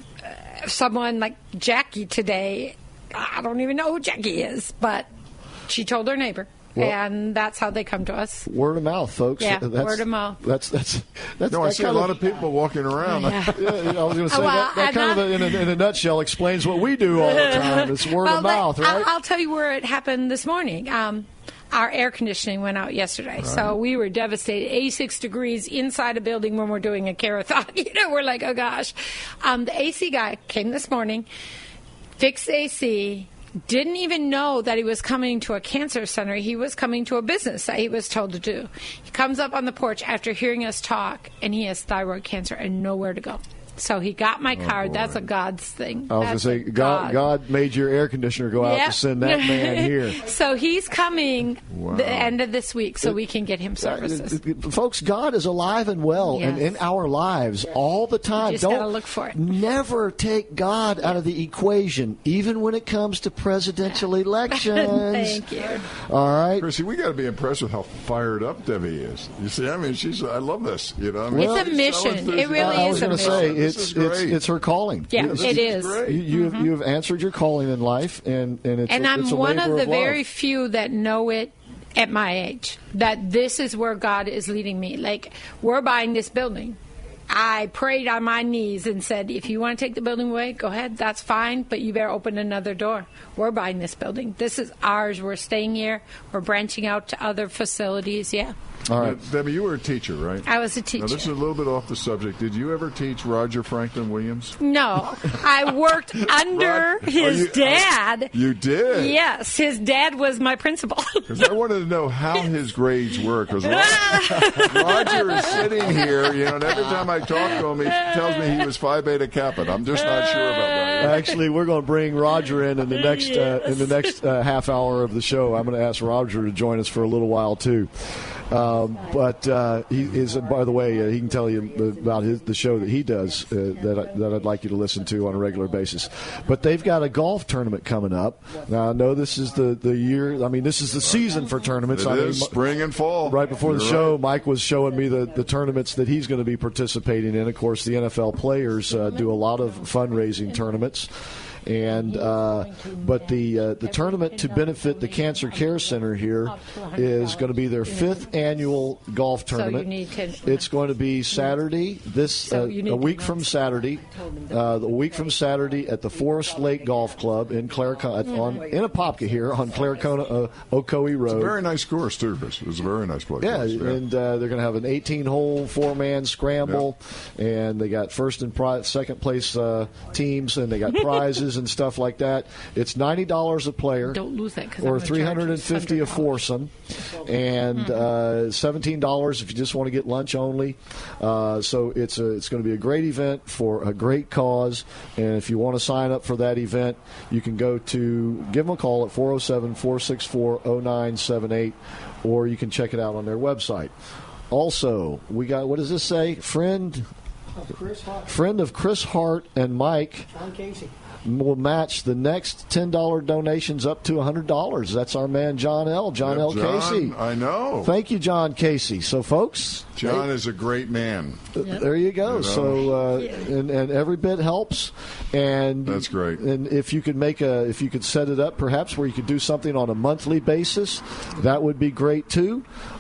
someone like Jackie today. I don't even know who Jackie is, but she told her neighbor. Well, and that's how they come to us. Word of mouth, folks. Yeah, word of mouth. That's No, I see a lot of people walking around. Yeah. I was going to say Well, that kind of in a nutshell explains what we do all the time. It's word of mouth, right? I'll tell you where it happened this morning. Our air conditioning went out yesterday, so we were devastated. 86 degrees inside a building when we're doing a carathon. We're like, oh gosh. The AC guy came this morning, fixed the AC. Didn't even know that he was coming to a cancer center. He was coming to a business that he was told to do. He comes up on the porch after hearing us talk, and he has thyroid cancer and nowhere to go. So he got my card. That's a God's thing. I was going to say, God made your air conditioner go out to send that man here. So he's coming the end of this week so we can get him services. Folks, God is alive and well and in our lives all the time. You just got to look for it. Never take God out of the equation, even when it comes to presidential elections. Thank you. All right. Chrissy, we got to be impressed with how fired up Debbie is. You see, I mean, I love this. It's a mission. It really is a mission. It's her calling. Yeah, it is. You've answered your calling in life, and it's I'm it's a one labor of the love. very few that know it at my age, that this is where God is leading me. Like, we're buying this building. I prayed on my knees and said, if you want to take the building away, go ahead. That's fine, but you better open another door. We're buying this building. This is ours. We're staying here. We're branching out to other facilities. Yeah. All right. Now, Debbie, you were a teacher, right? I was a teacher. Now, this is a little bit off the subject. Did you ever teach Roger Franklin Williams? No. I worked under his dad. You did? Yes. His dad was my principal. Because I wanted to know how his grades were. Because Roger is sitting here, and every time I talk to him, he tells me he was Phi Beta Kappa. I'm just not sure about that. Actually, we're going to bring Roger in the next half hour of the show. I'm going to ask Roger to join us for a little while, too. But he is, by the way, he can tell you about the show that he does that I'd like you to listen to on a regular basis. But they've got a golf tournament coming up. Now, I know this is the year. I mean, this is the season for tournaments. It is spring and fall. Right before the show, Mike was showing me the tournaments that he's going to be participating in. Of course, the NFL players do a lot of fundraising tournaments. And but the tournament to benefit the Cancer Care Center here is going to be their 5th annual golf tournament. It's going to be Saturday, a week from Saturday, at the Forest Lake Golf Club in Claricona, in Apopka here on Claricona Ocoee Road. It's a very nice course too, Chris. It's a very nice place. Yeah, and they're going to have an 18-hole 4-man scramble, and they got first and second place teams, and they got prizes and stuff like that. It's $90 a player. Don't lose that, or $350 a foursome, and $17 if you just want to get lunch only. So it's going to be a great event for a great cause. And if you want to sign up for that event, you can give them a call at 407-464-0978, or you can check it out on their website. Also, we got, what does this say? Friend of Chris Hart and Mike. John Casey. Will match the next $10 donations up to $100. That's our man, John L. John L. Casey. I know. Thank you, John Casey. So, folks. John is a great man. There you go. So, and every bit helps. And that's great. And if you could set it up perhaps where you could do something on a monthly basis, that would be great too.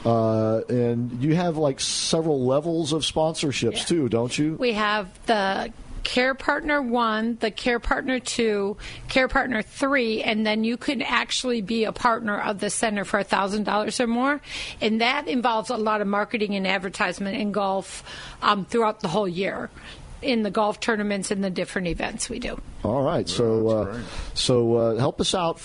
And you have like several levels of sponsorships too, don't you? We have the Care Partner 1, the Care Partner 2, Care Partner 3, and then you can actually be a partner of the center for $1,000 or more. And that involves a lot of marketing and advertisement in golf throughout the whole year, in the golf tournaments and the different events we do. All right. So help us out,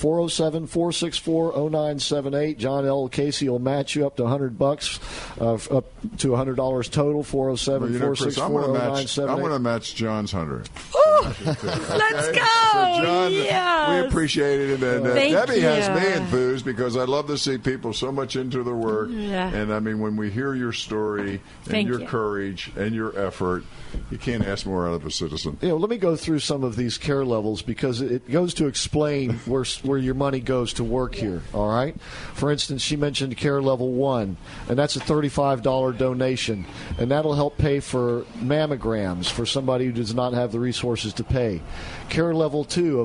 407-464-0978. John L. Casey will match you up to $100, up to $100 total, 407-464-0978. I'm going to match John's 100. Let's go. So John, yes. we appreciate it. And Debbie you. has me enthused because I love to see people so much into their work. Yeah. And, I mean, when we hear your story and your courage and your effort, you can't ask more out of a citizen. Let me go through some of these care levels because it goes to explain where your money goes to work here, all right? For instance, she mentioned Care Level 1, and that's a $35 donation, and that'll help pay for mammograms for somebody who does not have the resources to pay. Care Level 2 of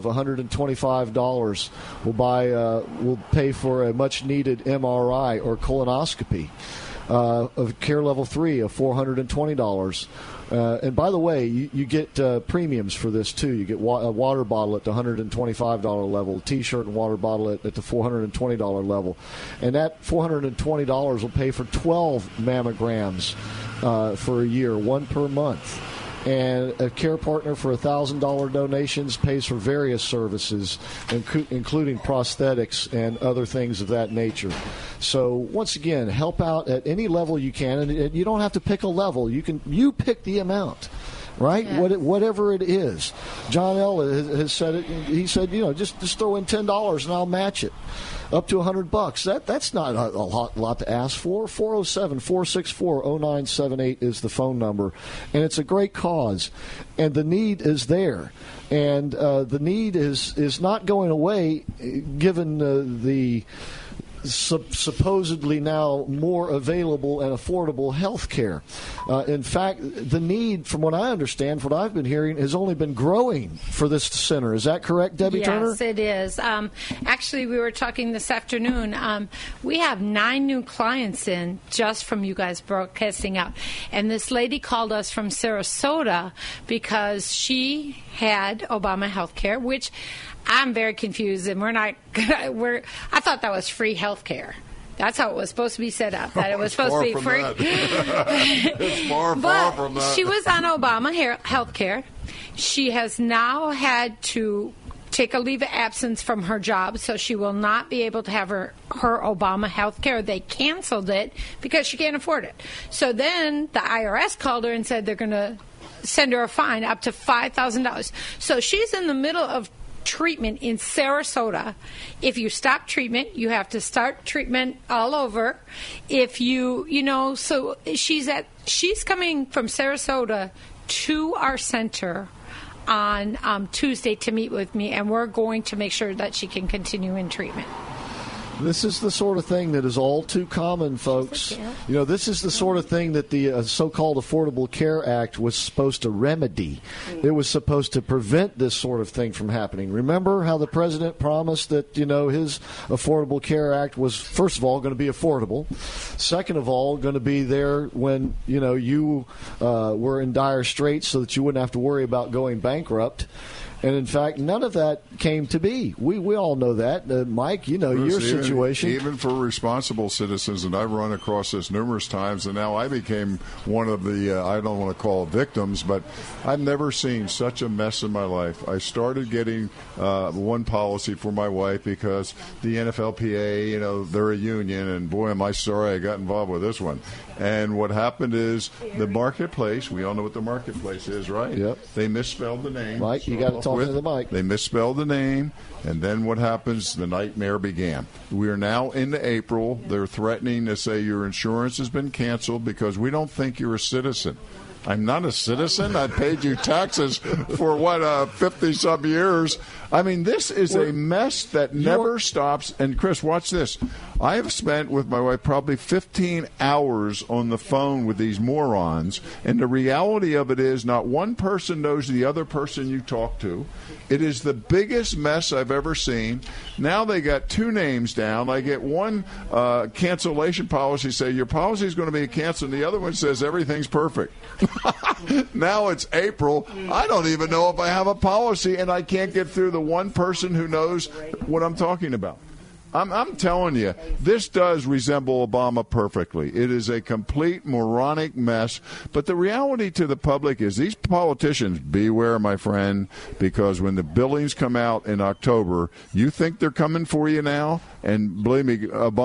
$125 will pay for a much-needed MRI or colonoscopy. Of Care Level 3 of $420. And by the way, you get premiums for this too. You get a water bottle at the $125 level, T-shirt and water bottle at the $420 level, and that $420 will pay for 12 mammograms for a year, one per month. And a Care Partner for $1,000 donations pays for various services, including prosthetics and other things of that nature. So once again, help out at any level you can, and you don't have to pick a level. You pick the amount, right? Yeah. Whatever it is. John L. has said it. He said, just throw in $10 and I'll match it. Up to $100. That's not a lot to ask for. 407-464-0978 is the phone number, and it's a great cause, and the need is there, and the need is not going away, given the supposedly now more available and affordable health care. In fact, the need, from what I understand, from what I've been hearing, has only been growing for this center. Is that correct, Debbie Turner? Yes, it is. Actually, we were talking this afternoon. We have 9 new clients in just from you guys broadcasting out. And this lady called us from Sarasota because she had Obama health care, which I'm very confused, and I thought that was free health care. That's how it was supposed to be set up, that it was supposed to be free. It's far from that. She was on Obama health care. She has now had to take a leave of absence from her job, so she will not be able to have her Obama health care. They canceled it because she can't afford it. So then the IRS called her and said they're going to send her a fine up to $5,000. So she's in the middle of treatment in Sarasota. If you stop treatment, you have to start treatment all over. If so she's coming from Sarasota to our center on Tuesday to meet with me, and we're going to make sure that she can continue in treatment. This is the sort of thing that is all too common, folks. This is the sort of thing that the so-called Affordable Care Act was supposed to remedy. It was supposed to prevent this sort of thing from happening. Remember how the president promised that, his Affordable Care Act was, first of all, going to be affordable. Second of all, going to be there when, you were in dire straits so that you wouldn't have to worry about going bankrupt. And, in fact, none of that came to be. We all know that. Mike, your situation. Even for responsible citizens, and I've run across this numerous times, and now I became one of the, I don't want to call it victims, but I've never seen such a mess in my life. I started getting one policy for my wife because the NFLPA, they're a union, and boy, am I sorry I got involved with this one. And what happened is the marketplace, we all know what the marketplace is, right? Yep. They misspelled the name. Mike, you got to talk to the mic. They misspelled the name, and then what happens? The nightmare began. We are now into April. They're threatening to say your insurance has been canceled because we don't think you're a citizen. I'm not a citizen. I paid you taxes for 50-some years. I mean, this is a mess that never stops. And, Chris, watch this. I have spent with my wife probably 15 hours on the phone with these morons, and the reality of it is not one person knows the other person you talk to. It is the biggest mess I've ever seen. Now they got 2 names down. I get one cancellation policy say your policy is going to be canceled, and the other one says everything's perfect. Now it's April. I don't even know if I have a policy, and I can't get through the one person who knows what I'm talking about. I'm telling you, this does resemble Obama perfectly. It is a complete moronic mess. But the reality to the public is these politicians, beware, my friend, because when the billings come out in October, you think they're coming for you now? And believe me,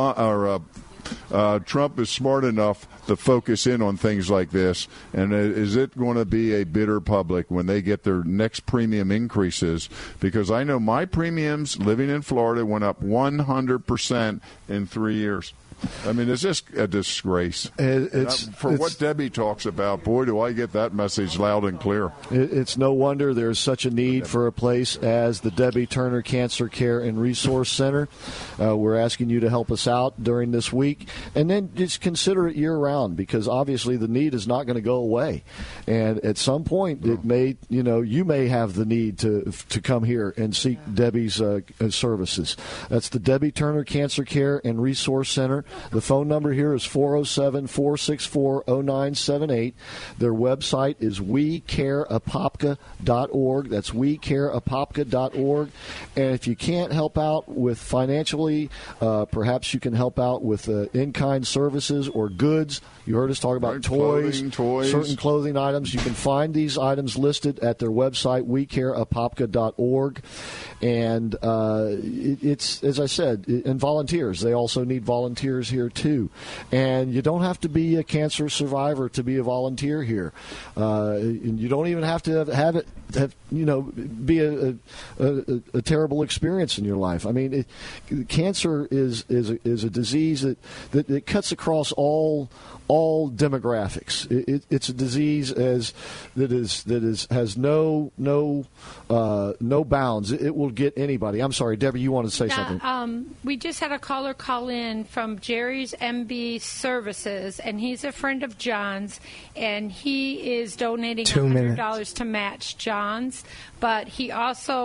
Trump is smart enough to focus in on things like this. And is it going to be a bitter public when they get their next premium increases? Because I know my premiums living in Florida went up 100% in 3 years. I mean, it's just a disgrace. It's what Debbie talks about, boy, do I get that message loud and clear. It's no wonder there's such a need for a place as the Debbie Turner Cancer Care and Resource Center. We're asking you to help us out during this week. And then just consider it year-round, because obviously the need is not going to go away. And at some point, it may, you may have the need to come here and seek Debbie's services. That's the Debbie Turner Cancer Care and Resource Center. The phone number here is 407-464-0978. Their website is wecareapopka.org. That's wecareapopka.org. And if you can't help out with financially, perhaps you can help out with in-kind services or goods. You heard us talk about toys, certain clothing items. You can find these items listed at their website, wecareapopka.org. And it's, as I said, and volunteers. They also need volunteers volunteers here too, and you don't have to be a cancer survivor to be a volunteer here. And you don't even have to have be a terrible experience in your life. I mean, cancer is a disease that cuts across all demographics. It's a disease that has no bounds. It will get anybody. I'm sorry, Debbie, you want to say something? We just had a caller call in from Jerry's MB Services, and he's a friend of John's, and he is donating $100 to match John's, but he also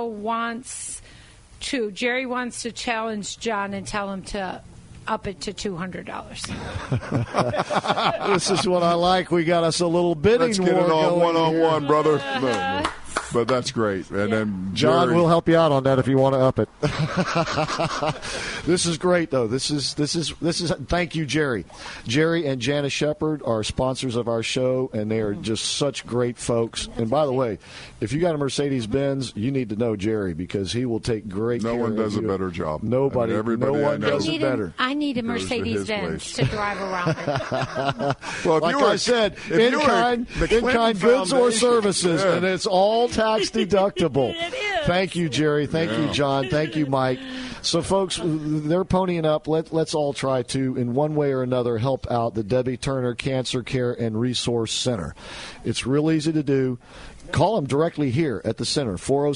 Jerry wants to challenge John and tell him to up it to $200. This is what I like. We got us a little bidding Let's get war it on one-on-one, here. brother. No. But that's great. And then John Jerry, will help you out on that if you want to up it. This is great, though. This is. Thank you, Jerry. Jerry and Janice Shepard are sponsors of our show, and they are just such great folks. And by the way, if you got a Mercedes-Benz, you need to know Jerry because he will take great care of you. No one does a better job. Nobody. Everybody no one does it better. I need a Mercedes-Benz to drive around. Well, like I said, in-kind goods or services, and it's all tax deductible. It is. Thank you, Jerry. Thank you, John. Thank you, Mike. So, folks, they're ponying up. Let's all try to, in one way or another, help out the Debbie Turner Cancer Care and Resource Center. It's real easy to do. Call them directly here at the center,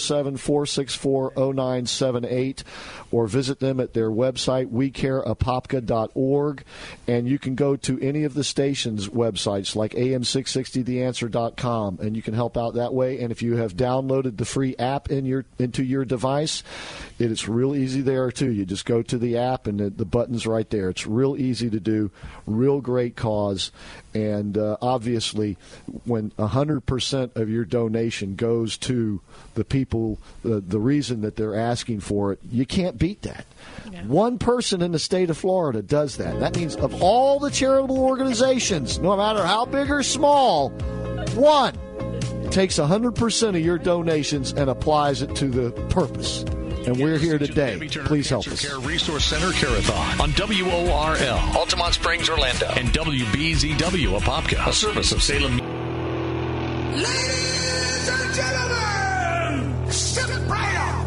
407-464-0978, or visit them at their website, wecareapopka.org. And you can go to any of the station's websites, like am660theanswer.com, and you can help out that way. And if you have downloaded the free app into your device, it's real easy there, too. You just go to the app, and the button's right there. It's real easy to do, real great cause. And obviously, when 100% of your donation goes to the people, the reason that they're asking for it, you can't beat that. Yeah. One person in the state of Florida does that. That means of all the charitable organizations, no matter how big or small, one takes 100% of your donations and applies it to the purpose. And we're here today. Please help us. Care Resource Center Carathon on WORL, Altamont Springs, Orlando, and WBZW Apopka, a service of Salem. Ladies and gentlemen, step right up.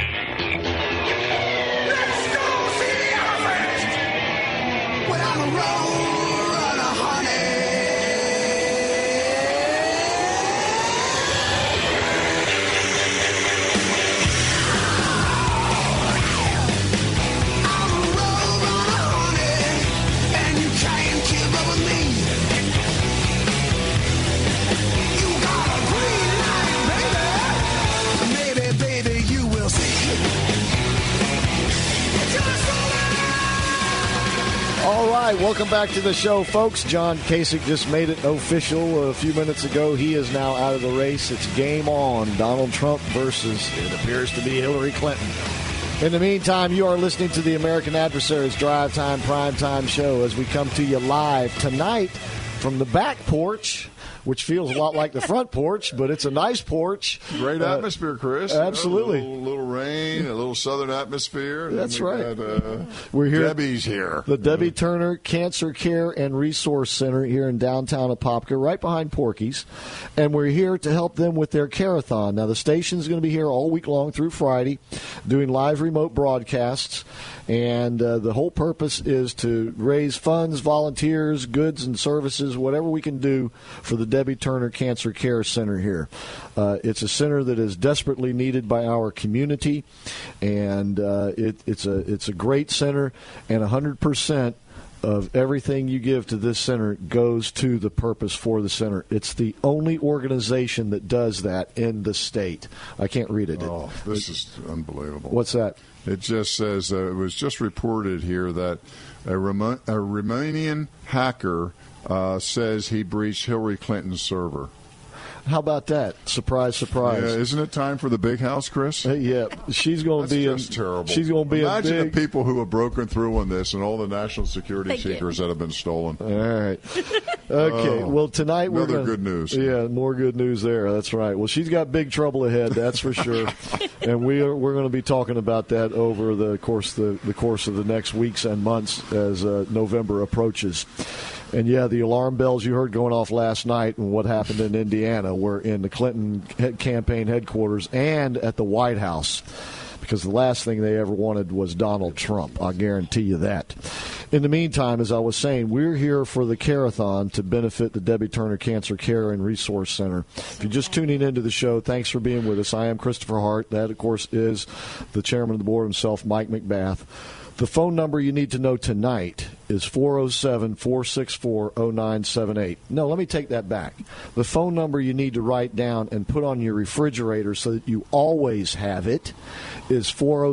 Let's go see the elephant. When I'm a roadrunner, honey. All right, welcome back to the show, folks. John Kasich just made it official a few minutes ago. He is now out of the race. It's game on. Donald Trump versus, it appears to be, Hillary Clinton. In the meantime, you are listening to the American Adversaries Drive Time Primetime Show as we come to you live tonight from the back porch, which feels a lot like the front porch, but it's a nice porch. Great atmosphere, Chris. Absolutely. A little rain, a little southern atmosphere. That's right. We're here. Debbie's here. The Debbie Turner Cancer Care and Resource Center here in downtown Apopka, right behind Porky's. And we're here to help them with their Carathon. Now, the station's going to be here all week long through Friday doing live remote broadcasts. And the whole purpose is to raise funds, volunteers, goods and services, whatever we can do for the Debbie Turner Cancer Care Center here. It's a center that is desperately needed by our community, and it's a great center, and 100% of everything you give to this center goes to the purpose for the center. It's the only organization that does that in the state. I can't read it. Oh, this is unbelievable. What's that? It just says, it was just reported here that a Romanian hacker says he breached Hillary Clinton's server. How about that? Surprise, surprise. Yeah, isn't it time for the big house, Chris? Yeah, she's going to be just terrible. She's going to be Imagine a big... the people who have broken through on this and all the national security secrets that have been stolen. All right. Okay. Well, tonight we're another good news. Yeah, more good news there. That's right. Well, she's got big trouble ahead. That's for sure. And we're going to be talking about that over the course of the next weeks and months as November approaches. And, yeah, the alarm bells you heard going off last night and what happened in Indiana were in the Clinton campaign headquarters and at the White House, because the last thing they ever wanted was Donald Trump. I guarantee you that. In the meantime, as I was saying, we're here for the Care-a-thon to benefit the Debbie Turner Cancer Care and Resource Center. If you're just tuning into the show, thanks for being with us. I am Christopher Hart. That, of course, is the chairman of the board himself, Mike McBath. The phone number you need to know tonight is 407-464-0978. No, let me take that back. The phone number you need to write down and put on your refrigerator so that you always have it is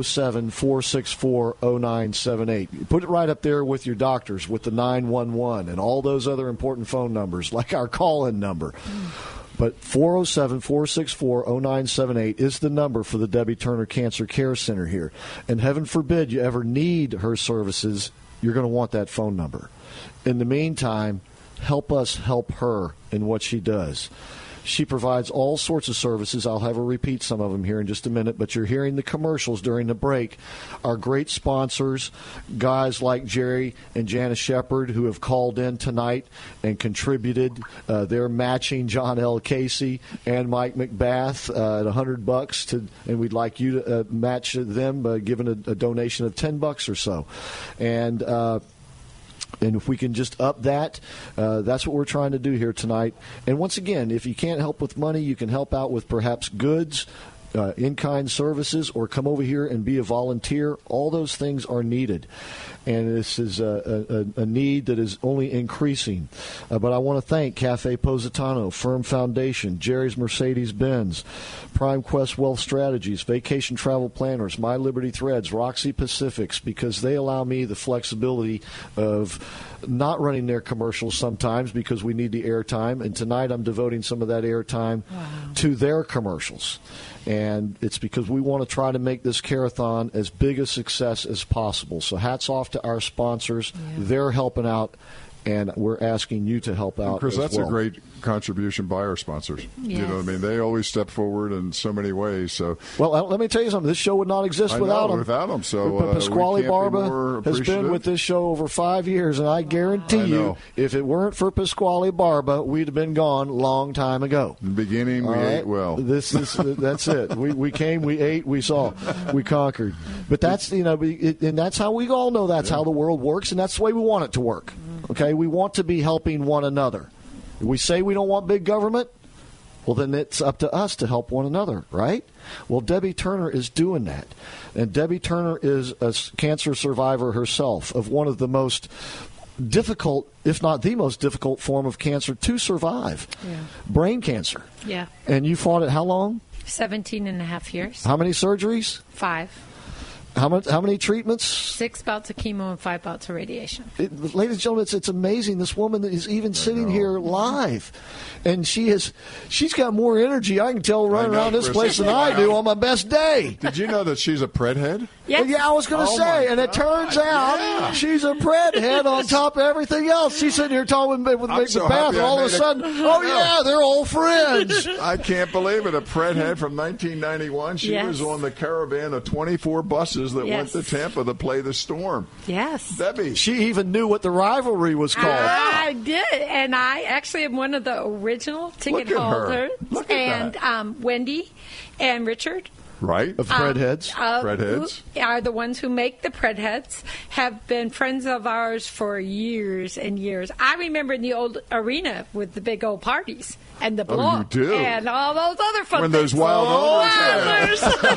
407-464-0978. You put it right up there with your doctors, with the 911 and all those other important phone numbers, like our call-in number. But 407-464-0978 is the number for the Debbie Turner Cancer Care Center here. And heaven forbid you ever need her services, you're going to want that phone number. In the meantime, help us help her in what she does. She provides all sorts of services. I'll have her repeat some of them here in just a minute, but you're hearing the commercials during the break. Our great sponsors, guys like Jerry and Janice Shepard, who have called in tonight and contributed. They're matching John L. Casey and Mike McBath at $100, and we'd like you to match them, giving a donation of $10 or so. And if we can just up that, that's what we're trying to do here tonight. And once again, if you can't help with money, you can help out with perhaps goods, in-kind services, or come over here and be a volunteer. All those things are needed. And this is a need that is only increasing. But I want to thank Cafe Positano, Firm Foundation, Jerry's Mercedes-Benz, Prime Quest Wealth Strategies, Vacation Travel Planners, My Liberty Threads, Roxy Pacifics, because they allow me the flexibility of not running their commercials sometimes because we need the airtime. And tonight I'm devoting some of that airtime to their commercials. And it's because we want to try to make this Care-a-thon as big a success as possible. So hats off to our sponsors. Yeah. They're helping out, and we're asking you to help out. Chris, that's well. a great contribution by our sponsors. Yes. You know what I mean? They always step forward in so many ways. So, well, let me tell you something. This show would not exist without them. Without them. So Pasquale Barba has been with this show over 5 years, and I guarantee you, if it weren't for Pasquale Barba, we'd have been gone a long time ago. In the beginning, we ate well. That's it. We came, we ate, we saw, we conquered. But that's and that's how we all know that's how the world works, and that's the way we want it to work. Okay, we want to be helping one another. We say we don't want big government, well, then it's up to us to help one another, right? Well, Debbie Turner is doing that. And Debbie Turner is a cancer survivor herself of one of the most difficult, if not the most difficult form of cancer to survive, brain cancer. Yeah. And you fought it how long? 17 and a half years. How many surgeries? 5. How many treatments? 6 bouts of chemo and 5 bouts of radiation. Ladies and gentlemen, it's amazing. This woman is even sitting here live, and she's got more energy, I can tell, running around this place than I do on my best day. Did you know that she's a pred head? Yes. Yeah, I was going to say, and it turns out she's a pred head on top of everything else. She's sitting here talking with McBath, and all of a sudden, they're old friends. I can't believe it. A pred head from 1991. She was on the caravan of 24 buses that went to Tampa to play the Storm. Yes. Debbie. She even knew what the rivalry was called. I did, and I actually am one of the original ticket holders. Look at and Wendy and Richard. Right. Of Pred Heads. Pred Heads. Who are the ones who make the Pred Heads, have been friends of ours for years and years. I remember in the old arena with the big old parties and the blow you do. And all those other fun when things. Those wild owners.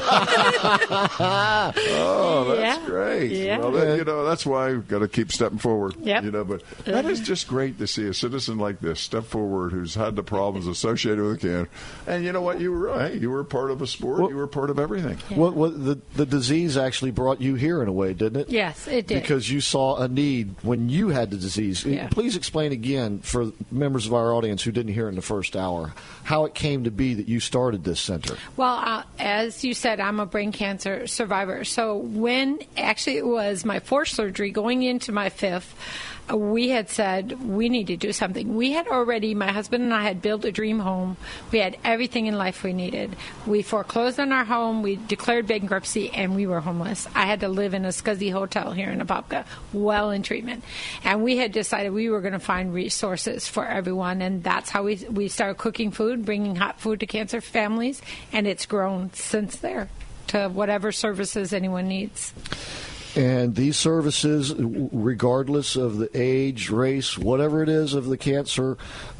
Oh, that's great. Yeah. Well, that's why we've got to keep stepping forward. Yep. But that is just great to see a citizen like this step forward who's had the problems associated with cancer. And you know what? You were part of a sport. You were part of of everything. Yeah. Well, the disease actually brought you here in a way, didn't it? Yes, it did. Because you saw a need when you had the disease. Yeah. Please explain again for members of our audience who didn't hear in the first hour how it came to be that you started this center. Well, as you said, I'm a brain cancer survivor. So when actually it was my fourth surgery going into my fifth, we had said we need to do something. We had already, my husband and I had built a dream home. We had everything in life we needed. We foreclosed on our home. We declared bankruptcy, and we were homeless. I had to live in a scuzzy hotel here in Apopka, well in treatment. And we had decided we were going to find resources for everyone, and that's how we started cooking food, bringing hot food to cancer families, and it's grown since there to whatever services anyone needs. And these services, regardless of the age, race, whatever it is of the cancer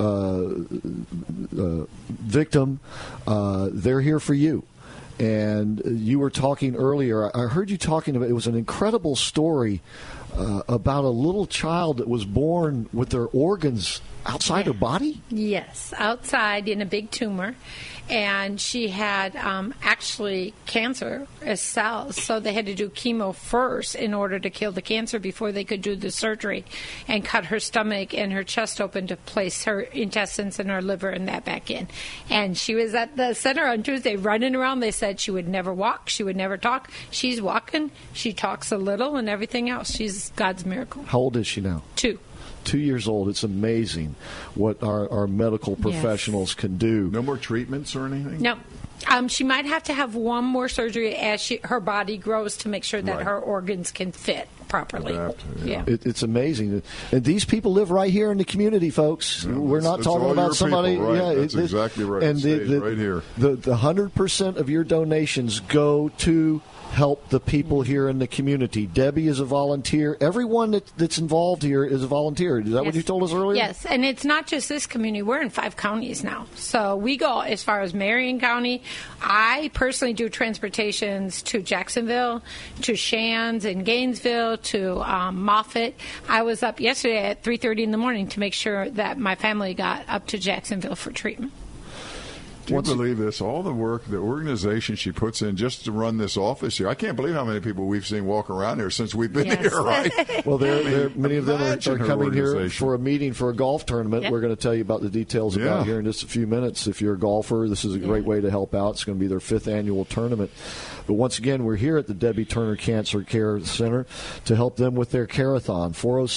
victim, they're here for you. And you were talking earlier, I heard you talking about, it was an incredible story about a little child that was born with their organs outside her body? Yes, outside in a big tumor. And she had actually cancer as cells, so they had to do chemo first in order to kill the cancer before they could do the surgery and cut her stomach and her chest open to place her intestines and her liver and that back in. And she was at the center on Tuesday running around. They said she would never walk, she would never talk. She's walking, she talks a little and everything else. She's God's miracle. How old is she now? 2. 2 years old. It's amazing what our medical professionals can do. No more treatments or anything? No. She might have to have one more surgery as her body grows to make sure that her organs can fit properly. Yeah. It's amazing. And these people live right here in the community, folks. Yeah, we're not talking about somebody. People, right? Yeah, that's exactly right. And right here. The 100% of your donations go to help the people here in the community. Debbie is a volunteer. Everyone that's involved here is a volunteer. Is that what you told us earlier? Yes, and it's not just this community. We're in 5 counties now. So we go as far as Marion County. I personally do transportations to Jacksonville, to Shands and Gainesville, to Moffett. I was up yesterday at 3:30 in the morning to make sure that my family got up to Jacksonville for treatment. Do you believe this? All the work, the organization she puts in just to run this office here. I can't believe how many people we've seen walk around here since we've been here, right? Well, many of them are coming here for a meeting for a golf tournament. Yep. We're going to tell you about the details about here in just a few minutes. If you're a golfer, this is a great way to help out. It's going to be their 5th annual tournament. But once again, we're here at the Debbie Turner Cancer Care Center to help them with their care-a-thon.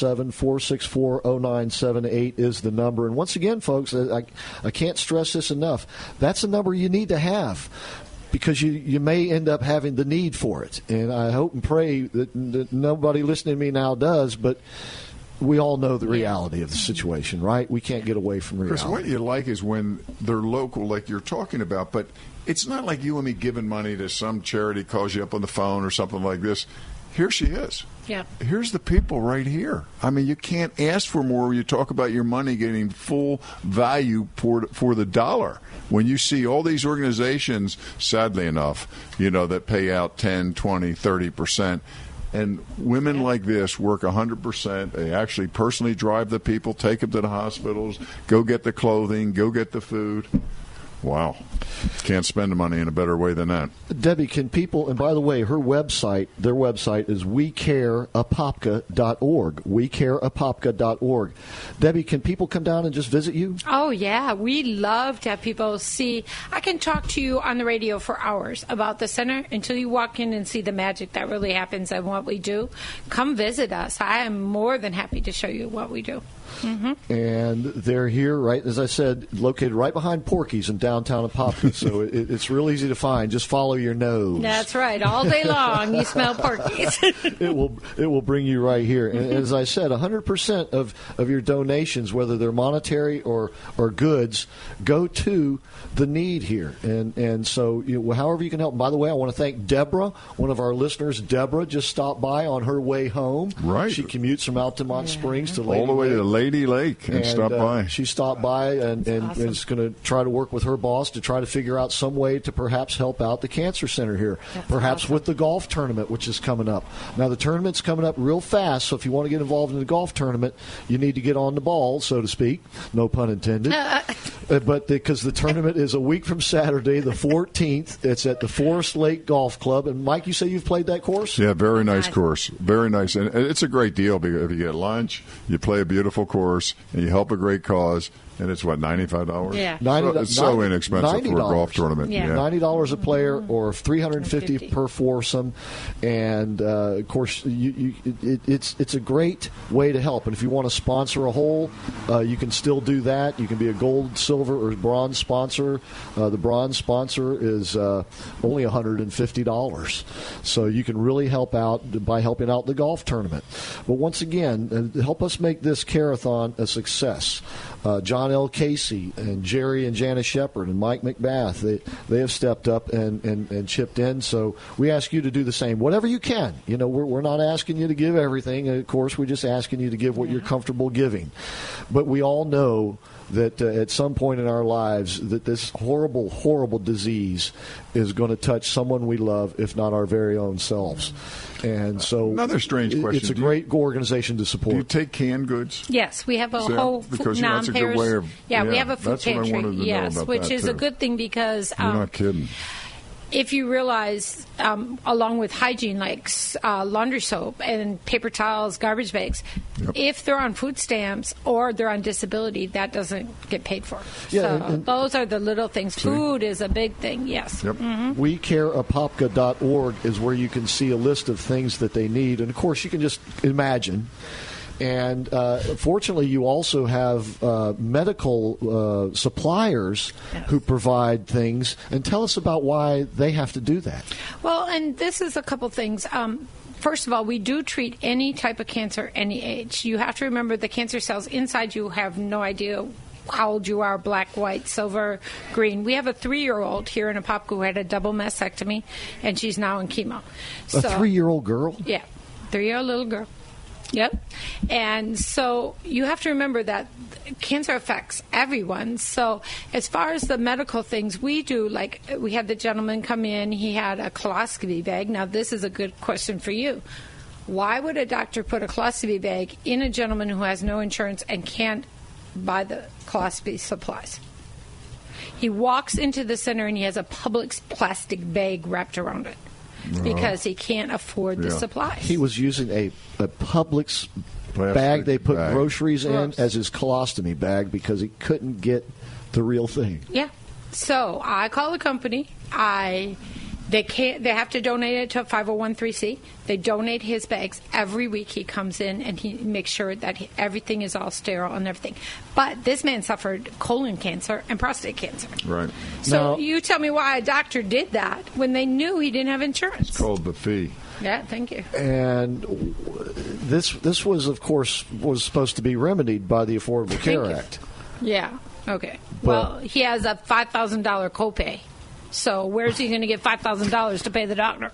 407-464-0978 is the number. And once again, folks, I can't stress this enough. That's the number you need to have because you may end up having the need for it. And I hope and pray that nobody listening to me now does, but we all know the reality of the situation, right? We can't get away from reality. Chris, what you like is when they're local, like you're talking about, but it's not like you and me giving money to some charity calls you up on the phone or something like this. Here she is. Yeah. Here's the people right here. I mean, you can't ask for more. You talk about your money getting full value for the dollar. When you see all these organizations, sadly enough, that pay out 10, 20, 30%, and women like this work 100%. They actually personally drive the people, take them to the hospitals, go get the clothing, go get the food. Wow. Can't spend the money in a better way than that. Debbie, can people, and by the way, their website is wecareapopka.org. Wecareapopka.org. Debbie, can people come down and just visit you? Oh, yeah. We love to have people see. I can talk to you on the radio for hours about the center until you walk in and see the magic that really happens and what we do. Come visit us. I am more than happy to show you what we do. Mm-hmm. And they're here, right, as I said, located right behind Porky's in downtown Apopka. So it's real easy to find. Just follow your nose. That's right. All day long, you smell Porky's. It will bring you right here. And as I said, 100% of your donations, whether they're monetary or goods, go to the need here. And so however you can help. And by the way, I want to thank Deborah, one of our listeners. Deborah just stopped by on her way home. Right. She commutes from Altamont Springs to all the way to Lady Lake and stopped by. She stopped by and is going to try to work with her boss to try to figure out some way to perhaps help out the cancer center here. That's perhaps with the golf tournament, which is coming up. Now, the tournament's coming up real fast, so if you want to get involved in the golf tournament, you need to get on the ball, so to speak. No pun intended. But because the tournament is a week from Saturday, the 14th, it's at the Forest Lake Golf Club. And Mike, you say you've played that course? Yeah, very nice course. Very nice. And it's a great deal because if you get lunch, you play a beautiful course, and you help a great cause. And it's, what, $95? Yeah. It's so inexpensive for a golf tournament. Yeah. $90 a player or $350 per foursome. And, of course, it's a great way to help. And if you want to sponsor a hole, you can still do that. You can be a gold, silver, or bronze sponsor. The bronze sponsor is only $150. So you can really help out by helping out the golf tournament. But once again, help us make this Carathon a success. John L. Casey and Jerry and Janice Shepard and Mike McBath, they have stepped up and chipped in. So we ask you to do the same. Whatever you can. You know, we're not asking you to give everything. Of course, we're just asking you to give what you're comfortable giving. But we all know that at some point in our lives that this horrible, horrible disease is going to touch someone we love, if not our very own selves. And so another strange question. It's a great organization to support. Do you take canned goods? Yes, we have a whole because that's a good way of, we have a food that's pantry. What I wanted to know about which that, is too. a good thing because You're not kidding. if you realize, along with hygiene, like laundry soap and paper towels, garbage bags, if they're on food stamps or they're on disability, that doesn't get paid for. Yeah, so those are the little things. See? Food is a big thing, yes. Yep. WeCareApopka.org is where you can see a list of things that they need. And, of course, you can just imagine. And fortunately, you also have medical suppliers who provide things. And tell us about why they have to do that. Well, and this is a couple things. First of all, we do treat any type of cancer, any age. You have to remember the cancer cells inside you have no idea how old you are, black, white, silver, green. We have a 3-year-old here in Apopka who had a double mastectomy, and she's now in chemo. A 3-year-old girl? Yeah, 3-year-old little girl. Yep. And so you have to remember that cancer affects everyone. So as far as the medical things we do, like we had the gentleman come in, he had a colostomy bag. Now, this is a good question for you. Why would a doctor put a colostomy bag in a gentleman who has no insurance and can't buy the colostomy supplies? He walks into the center and he has a Publix plastic bag wrapped around it. Because he can't afford the supplies. He was using a Publix bag they put groceries in as his colostomy bag because he couldn't get the real thing. Yeah. So I call the company. They have to donate it to a 501(c). They donate his bags every week. He comes in and he makes sure that everything is all sterile and everything. But this man suffered colon cancer and prostate cancer. Right. So you tell me why a doctor did that when they knew he didn't have insurance. It's called the fee. Yeah, thank you. And this was, of course, was supposed to be remedied by the Affordable Care Act. Yeah. Okay. Well, he has a $5,000 copay. So where's he going to get $5,000 to pay the doctor?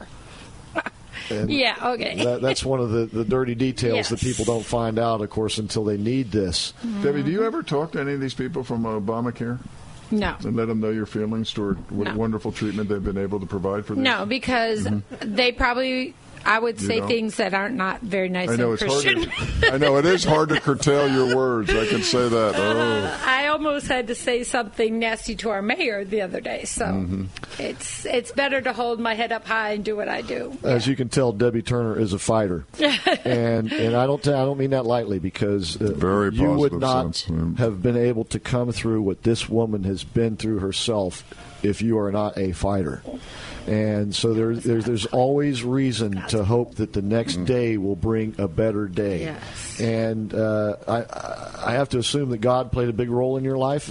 Yeah, okay. That's one of the dirty details that people don't find out, of course, until they need this. Mm-hmm. Debbie, do you ever talk to any of these people from Obamacare? No. And let them know your feelings toward what wonderful treatment they've been able to provide for this? No, because they probably... I would say things that are not very nice and Christian. I know, it is hard to curtail your words. I can say that. I almost had to say something nasty to our mayor the other day. So it's better to hold my head up high and do what I do. As you can tell, Debbie Turner is a fighter. and I don't mean that lightly because you would not have been able to come through what this woman has been through herself if you are not a fighter. And so there's always reason to hope that the next day will bring a better day. Yes. And I have to assume that God played a big role in your life.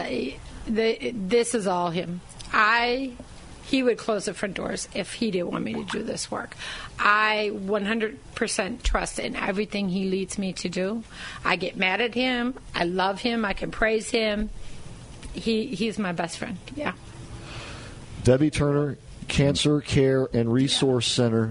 This is all him. He would close the front doors if he didn't want me to do this work. I 100% trust in everything he leads me to do. I get mad at him. I love him. I can praise him. He's my best friend. Yeah. Debbie Turner, Cancer Care and Resource Center,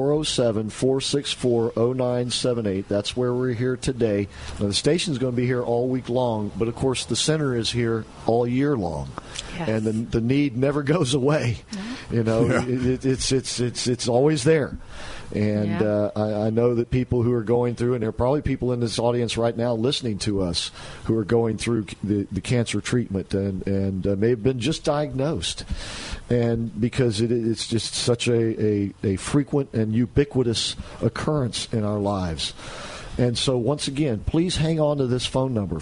407-464-0978. That's where we're here today. Now, the station's going to be here all week long, but, of course, the center is here all year long. Yes. And the need never goes away. No. You know, it's always there. And I know that people who are going through, and there are probably people in this audience right now listening to us who are going through the cancer treatment and may have been just diagnosed. And because it's just such a frequent and ubiquitous occurrence in our lives. And so, once again, please hang on to this phone number,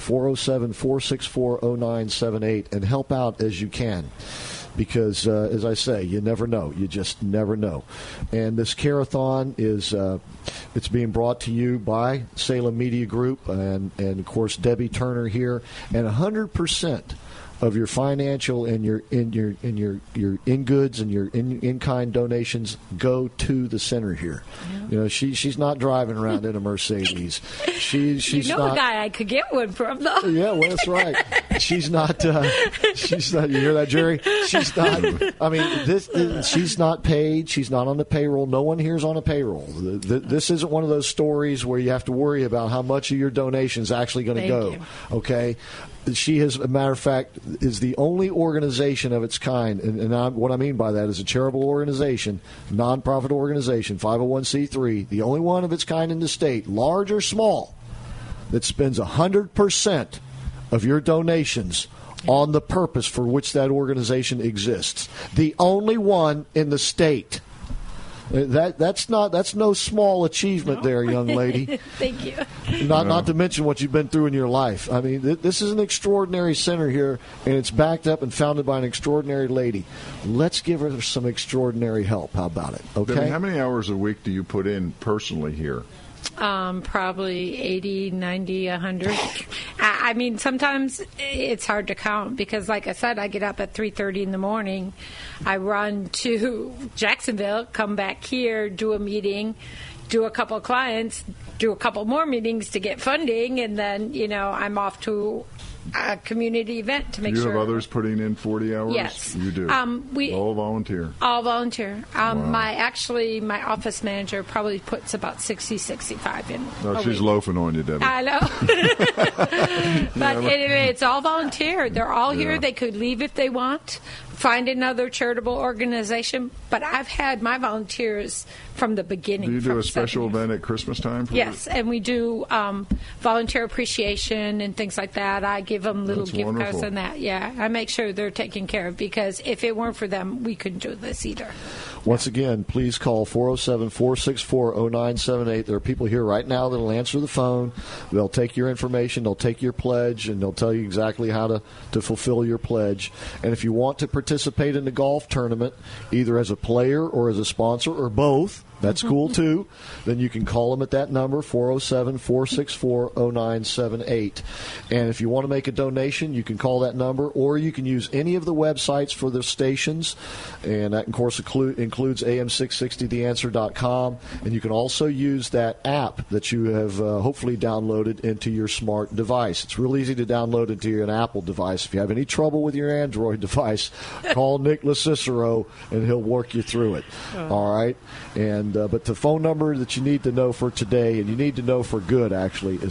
407-464-0978, and help out as you can. Because, as I say, you never know. You just never know. And this Care-a-thon is it's being brought to you by Salem Media Group and of course, Debbie Turner here. And 100% of your financial and your in-goods and your in-kind donations go to the center here. Yeah. You know, she's not driving around in a Mercedes. She's you know not, a guy I could get one from, though. Yeah, well, that's right. She's not. She's not. You hear that, Jerry? She's not. I mean, she's not paid. She's not on the payroll. No one here's on a payroll. This isn't one of those stories where you have to worry about how much of your donation is actually going to go. You. Okay. She has, as a matter of fact, is the only organization of its kind, and what I mean by that is a charitable organization, nonprofit organization, 501c3, the only one of its kind in the state, large or small, that spends 100% of your donations on the purpose for which that organization exists. The only one in the state. That's no small achievement there, young lady. Thank you. Not to mention what you've been through in your life. I mean, this is an extraordinary center here, and it's backed up and founded by an extraordinary lady. Let's give her some extraordinary help. How about it? Okay. Debbie, how many hours a week do you put in personally here? Probably 80, 90, 100. I mean, sometimes it's hard to count because, like I said, I get up at 3:30 in the morning. I run to Jacksonville, come back here, do a meeting, do a couple of clients, do a couple more meetings to get funding, and then, I'm off to a community event to make sure. Do you have others putting in 40 hours? Yes. You do? All volunteer? All volunteer. Wow. My office manager probably puts about 60, 65 in. No, she's loafing on you, Debbie. I know. But it's all volunteer. They're all here. They could leave if they want, find another charitable organization. But I've had my volunteers from the beginning. Do you do a special event at Christmas time? Yes, and we do volunteer appreciation and things like that. I give them little gift cards and that. Yeah, I make sure they're taken care of because if it weren't for them, we couldn't do this either. Once again, please call 407-464-0978. There are people here right now that will answer the phone. They'll take your information, they'll take your pledge, and they'll tell you exactly how to fulfill your pledge. And if you want to participate in the golf tournament, either as a player or as a sponsor or both, that's cool, too. Then you can call them at that number, 407-464-0978. And if you want to make a donation, you can call that number, or you can use any of the websites for the stations. And that, of course, includes am660theanswer.com. And you can also use that app that you have hopefully downloaded into your smart device. It's real easy to download into an Apple device. If you have any trouble with your Android device, call Nick LoCicero, and he'll work you through it. All right? And but the phone number that you need to know for today, and you need to know for good, actually, is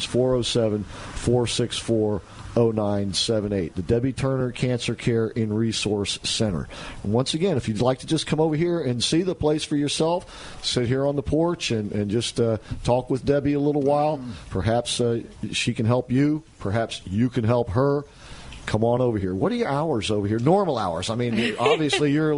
407-464-0978, the Debbie Turner Cancer Care and Resource Center. And once again, if you'd like to just come over here and see the place for yourself, sit here on the porch and just talk with Debbie a little while, perhaps she can help you, perhaps you can help her. Come on over here. What are your hours over here? Normal hours. I mean, obviously you're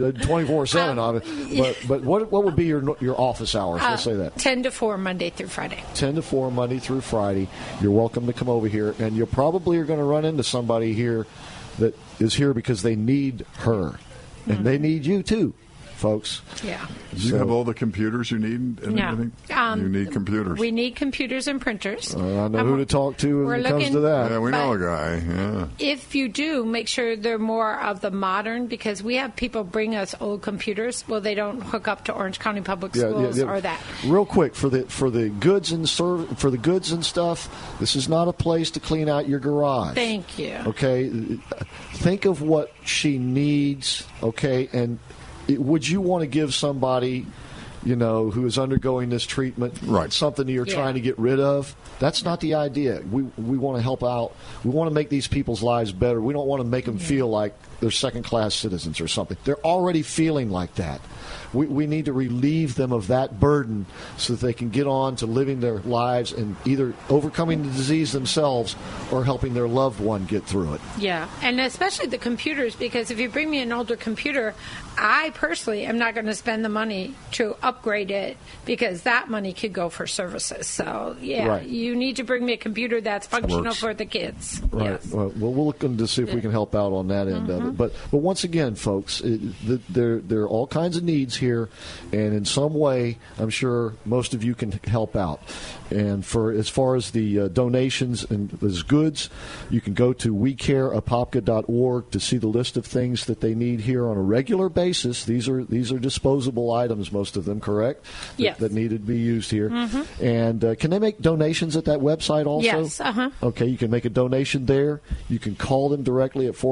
24/7, but what would be your office hours? Let's say that 10 to 4 Monday through Friday. 10 to 4 Monday through Friday. You're welcome to come over here, and you probably are going to run into somebody here that is here because they need her, and they need you too, folks. Yeah. Do you have all the computers you need? And everything? You need computers. We need computers and printers. I know who to talk to when it comes to that. Yeah, we know a guy. Yeah. If you do, make sure they're more of the modern, because we have people bring us old computers. Well, they don't hook up to Orange County Public Schools or that. Real quick, for the goods and goods and stuff, this is not a place to clean out your garage. Thank you. Okay, think of what she needs. Okay, and would you want to give somebody who is undergoing this treatment, right, something you're trying to get rid of. That's not the idea. We want to help out. We want to make these people's lives better. We don't want to make them feel like they're second-class citizens or something. They're already feeling like that. We need to relieve them of that burden so that they can get on to living their lives and either overcoming the disease themselves or helping their loved one get through it. Yeah, and especially the computers, because if you bring me an older computer, I personally am not going to spend the money to upgrade it because that money could go for services. So, you need to bring me a computer that's functional for the kids. Right. Yes. Well, we'll look to see if we can help out on that end of it. But once again, folks, there are all kinds of needs here, and in some way, I'm sure most of you can help out. And for as far as the donations and as goods, you can go to wecareapopka.org to see the list of things that they need here on a regular basis. These are disposable items, most of them, correct? Yes. That needed to be used here. And can they make donations at that website also? Yes. Okay, you can make a donation there. You can call them directly at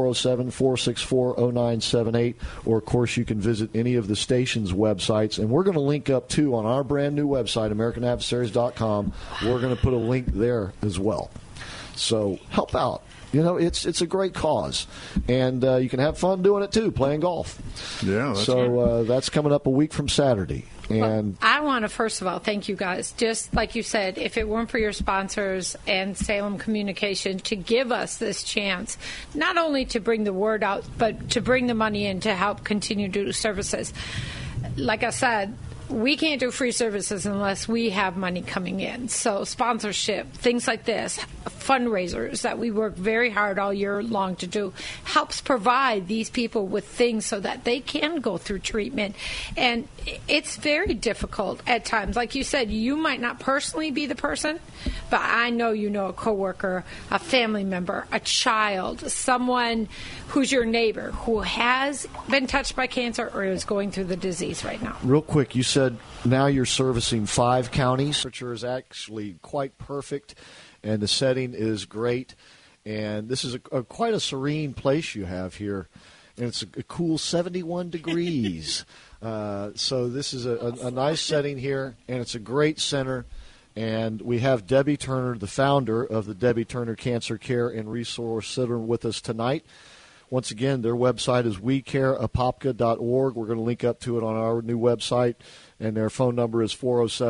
407-464-0978, or, of course, you can visit any of the station's websites. And we're going to link up, too, on our brand-new website, AmericanAdversaries.com. We're going to put a link there as well. So help out. It's a great cause, and you can have fun doing it too, playing golf. Yeah. That's coming up a week from Saturday. And I want to first of all thank you guys. Just like you said, if it weren't for your sponsors and Salem Communication to give us this chance, not only to bring the word out, but to bring the money in to help continue to do services. Like I said, we can't do free services unless we have money coming in. So sponsorship, things like this, fundraisers that we work very hard all year long to do, helps provide these people with things so that they can go through treatment. And it's very difficult at times. Like you said, you might not personally be the person, but I know you know a coworker, a family member, a child, someone who's your neighbor who has been touched by cancer or is going through the disease right now. Real quick, you said now you're servicing 5 counties. The temperature is actually quite perfect, and the setting is great. And this is quite a serene place you have here, and it's a cool 71 degrees. So this is a nice setting here, and it's a great center. And we have Debbie Turner, the founder of the Debbie Turner Cancer Care and Resource Center, with us tonight. Once again, their website is wecareapopka.org. We're going to link up to it on our new website, and their phone number is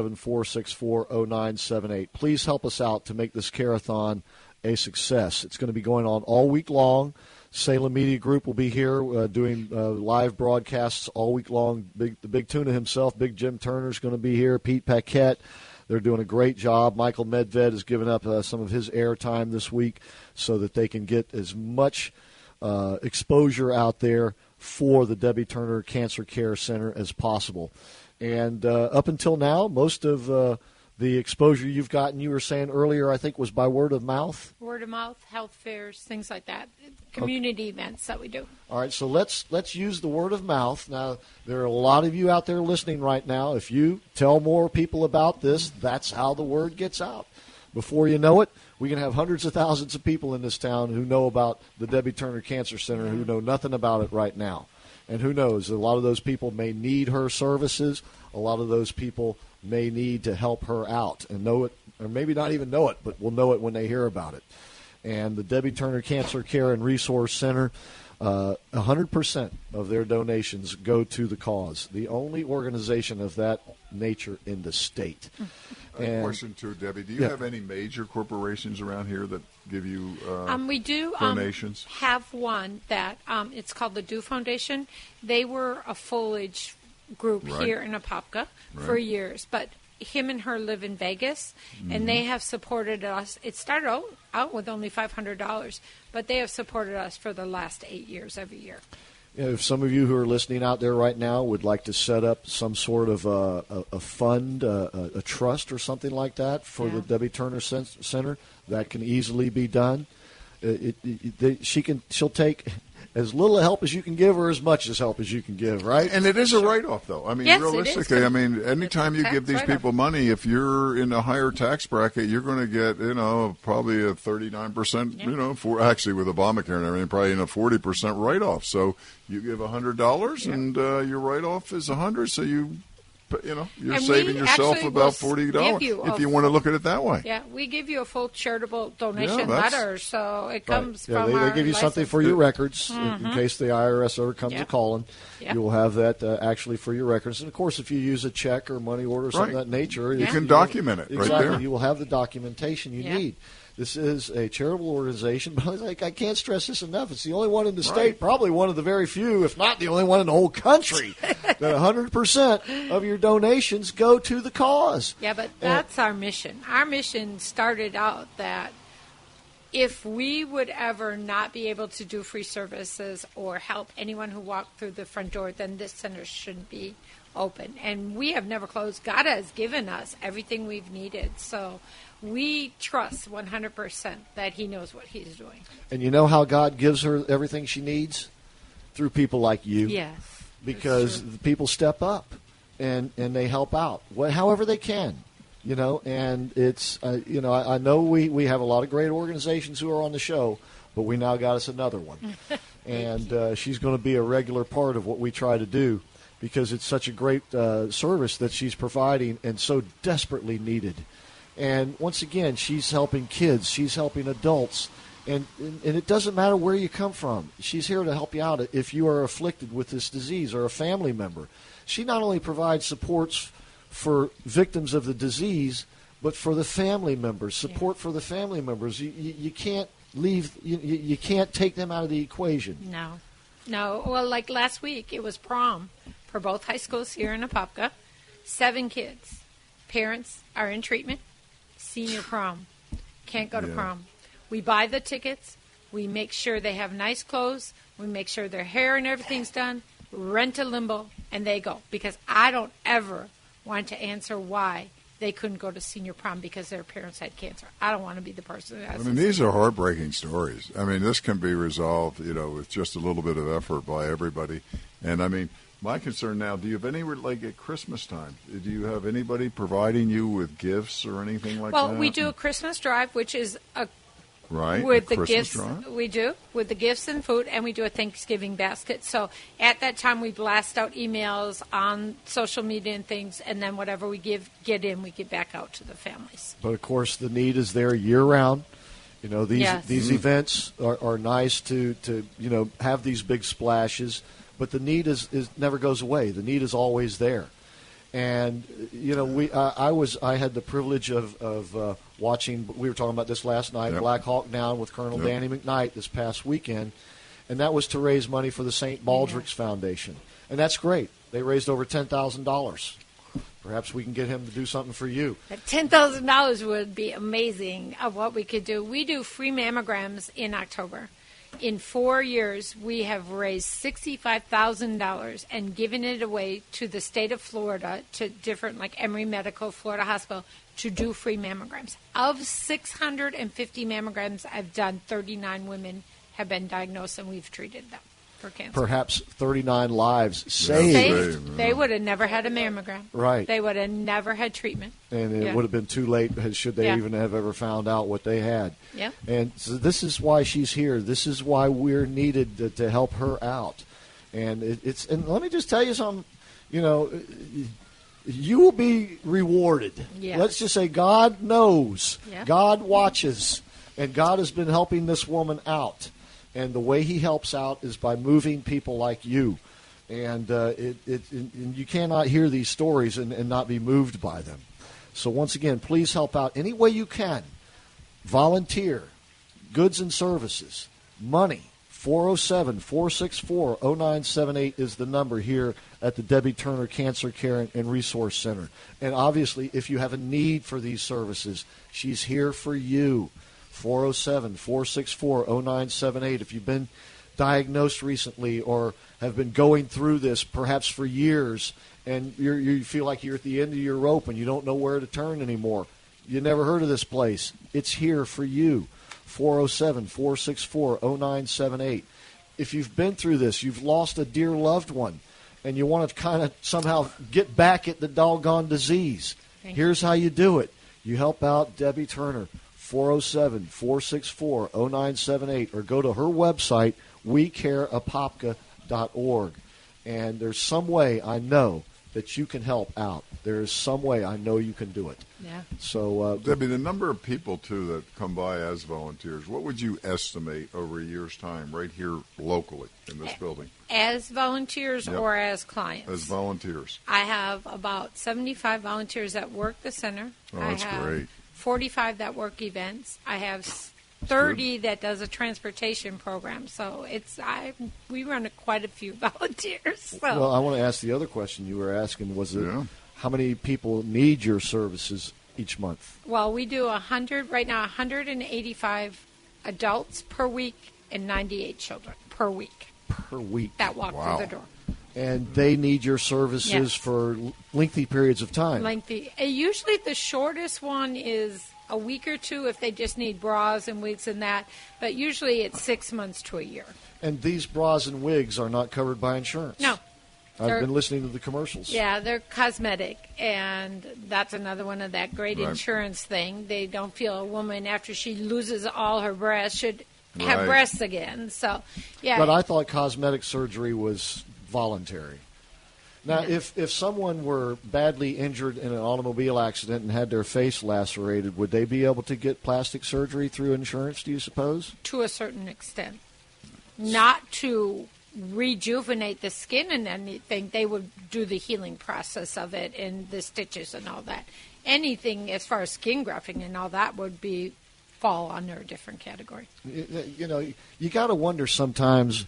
407-464-0978. Please help us out to make this care-a-thon a success. It's going to be going on all week long. Salem Media Group will be here doing live broadcasts all week long. The Big Tuna himself, Big Jim Turner, is going to be here. Pete Paquette. They're doing a great job. Michael Medved has given up some of his airtime this week so that they can get as much exposure out there for the Debbie Turner Cancer Care Center as possible. And up until now, most of the exposure you've gotten, you were saying earlier, I think, was by word of mouth? Word of mouth, health fairs, things like that, community events that we do. All right, so let's use the word of mouth. Now, there are a lot of you out there listening right now. If you tell more people about this, that's how the word gets out. Before you know it, we can have hundreds of thousands of people in this town who know about the Debbie Turner Cancer Center who know nothing about it right now. And who knows, a lot of those people may need her services. A lot of those people may need to help her out and know it, or maybe not even know it, but will know it when they hear about it. And the Debbie Turner Cancer Care and Resource Center, 100% of their donations go to the cause, the only organization of that nature in the state. A question too, Debbie. Do you have any major corporations around here that give you we do donations? Have one that it's called the Dew Foundation. They were a foliage group here in Apopka for years, but him and her live in Vegas, and they have supported us. It started out with only $500, but they have supported us for the last 8 years every year. If some of you who are listening out there right now would like to set up some sort of a fund, a trust or something like that for the Debbie Turner Center, that can easily be done. She'll take as little help as you can give or as much as help as you can give, right? And it is a write-off, though. I mean, yes, realistically, I mean, anytime you give these people money, if you're in a higher tax bracket, you're going to get, probably a 39%, for actually with Obamacare and everything, probably in a 40% write-off. So you give $100 and your write-off is $100, so you you're And saving we yourself actually about will $40 give you if a you want to look at it that way. Yeah, we give you a full charitable donation Yeah, that's- letter, so it comes Yeah, from they our give you something license. for your records in case the IRS ever comes Yep. a calling. Yep. You will have that actually for your records. And, of course, if you use a check or money order or something Right. of that nature, You can document it right exactly. there. You will have the documentation you Yeah. need. This is a charitable organization, but I can't stress this enough. It's the only one in the Right. state, probably one of the very few, if not the only one in the whole country, that 100% of your donations go to the cause. Yeah, but that's our mission. Our mission started out that if we would ever not be able to do free services or help anyone who walked through the front door, then this center shouldn't be open. And we have never closed. God has given us everything we've needed. So we trust 100% that he knows what he's doing. And you know how God gives her everything she needs? Through people like you. Yes. Because the people step up and they help out however they can, and it's I know we have a lot of great organizations who are on the show, but we now got us another one. And she's going to be a regular part of what we try to do because it's such a great service that she's providing and so desperately needed. And once again, she's helping kids, she's helping adults. And it doesn't matter where you come from. She's here to help you out if you are afflicted with this disease or a family member. She not only provides supports for victims of the disease, but for the family members, support for the family members. You can't leave, you can't take them out of the equation. No. Well, like last week, it was prom for both high schools here in Apopka. 7 kids. Parents are in treatment. Senior prom. Can't go to prom. We buy the tickets. We make sure they have nice clothes. We make sure their hair and everything's done. Rent a limo, and they go. Because I don't ever want to answer why they couldn't go to senior prom because their parents had cancer. I don't want to be the person that has these are heartbreaking stories. This can be resolved, with just a little bit of effort by everybody. And, my concern now, do you have any, at Christmas time, do you have anybody providing you with gifts or anything like that? Well, we do a Christmas drive, which is Right, with the Christmas gifts. drive? We do, with the gifts and food, and we do a Thanksgiving basket. So at that time, we blast out emails on social media and things, and then whatever we get in, we give back out to the families. But, of course, the need is there year-round. These events are nice to have these big splashes, but the need is never goes away. The need is always there. And I had the privilege of watching. We were talking about this last night. Yep. Black Hawk Down with Colonel Danny McKnight this past weekend, and that was to raise money for the St. Baldrick's Foundation, and that's great. They raised over $10,000. Perhaps we can get him to do something for you. $10,000 would be amazing of what we could do. We do free mammograms in October. In 4 years, we have raised $65,000 and given it away to the state of Florida, to different, like Emory Medical, Florida Hospital, to do free mammograms. Of 650 mammograms I've done, 39 women have been diagnosed, and we've treated them for cancer. Perhaps 39 lives saved. They would have never had a mammogram. Right. They would have never had treatment. And it would have been too late should they even have ever found out what they had. Yeah. And so this is why she's here. This is why we're needed to help her out. And and let me just tell you something. You will be rewarded. Yeah. Let's just say God knows. Yeah. God watches. And God has been helping this woman out. And the way he helps out is by moving people like you. And and you cannot hear these stories and not be moved by them. So once again, please help out any way you can. Volunteer, goods and services, money. 407-464-0978 is the number here at the Debbie Turner Cancer Care and Resource Center. And obviously, if you have a need for these services, she's here for you. 407-464-0978. If you've been diagnosed recently or have been going through this perhaps for years and you feel like you're at the end of your rope and you don't know where to turn anymore, you never heard of this place, it's here for you. 407-464-0978. If you've been through this, you've lost a dear loved one, and you want to kind of somehow get back at the doggone disease, here's how you do it. You help out Debbie Turner, 407-464-0978, or go to her website, wecareapopka.org. And there's some way, I know, that you can help out, there is some way I know you can do it. Yeah. So, Debbie, the number of people, too, that come by as volunteers, what would you estimate over a year's time right here locally in this building? As volunteers or as clients? As volunteers. I have about 75 volunteers that work the center. Oh, that's great. 45 that work events. I have 30 that does a transportation program. So we run quite a few volunteers. So. Well, I want to ask the other question you were asking was how many people need your services each month? Well, we do 185 adults per week and 98 children per week. Per week. That walk through the door. And they need your services for lengthy periods of time. Usually the shortest one is a week or two if they just need bras and wigs and that. But usually it's 6 months to a year. And these bras and wigs are not covered by insurance? No. I've been listening to the commercials. Yeah, they're cosmetic, and that's another one of that great insurance thing. They don't feel a woman, after she loses all her breasts, should have breasts again. So, yeah. But I thought cosmetic surgery was voluntary. Now, if someone were badly injured in an automobile accident and had their face lacerated, would they be able to get plastic surgery through insurance, do you suppose? To a certain extent. Not to rejuvenate the skin and anything. They would do the healing process of it and the stitches and all that. Anything as far as skin grafting and all that would fall under a different category. You know, you got to wonder sometimes,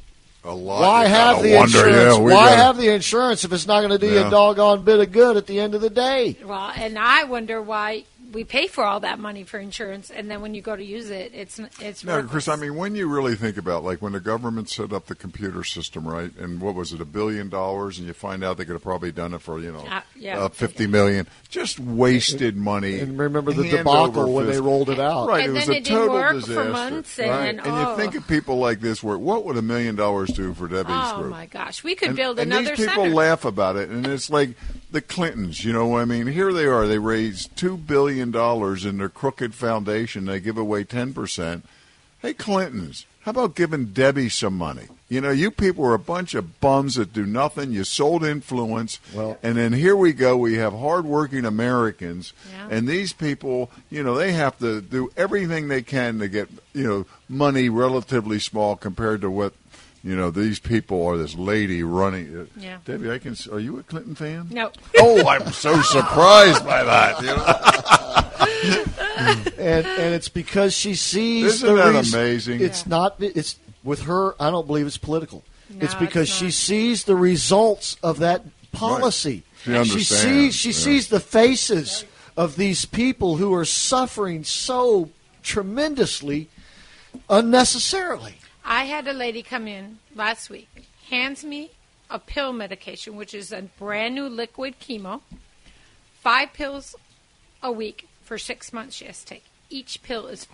why have the insurance? Why have the insurance if it's not going to do you a doggone bit of good at the end of the day? Well, and I wonder why we pay for all that money for insurance, and then when you go to use it, it's no, Chris. I mean, when you really think about, like, when the government set up the computer system, right? And what was it, $1 billion? And you find out they could have probably done it for $50 million. Just wasted money. And remember the debacle when they rolled it out, right? And it was then a it didn't total work disaster. for months, and you think of people like this, where what would $1 million do for Debbie's group? Oh my gosh, we could build another And these people center. laugh about it, and it's like the Clintons. You know, I mean, here they are. They raised $2 billion in their crooked foundation. They give away 10%. Hey, Clintons, how about giving Debbie some money? You know, you people are a bunch of bums that do nothing. You sold influence. And then here we go. We have hardworking Americans. Yeah. And these people, you know, they have to do everything they can to get, you know, money relatively small compared to what, you know, these people or this lady running. Yeah. Debbie, are you a Clinton fan? No. Oh, I'm so surprised by that. You know? and it's because she sees. Isn't that amazing? It's not. It's with her. I don't believe it's political. No, it's because she sees the results of that policy. Right. She sees the faces of these people who are suffering so tremendously unnecessarily. I had a lady come in last week, hands me a pill medication, which is a brand new liquid chemo, 5 pills a week for 6 months she has to take. Each pill is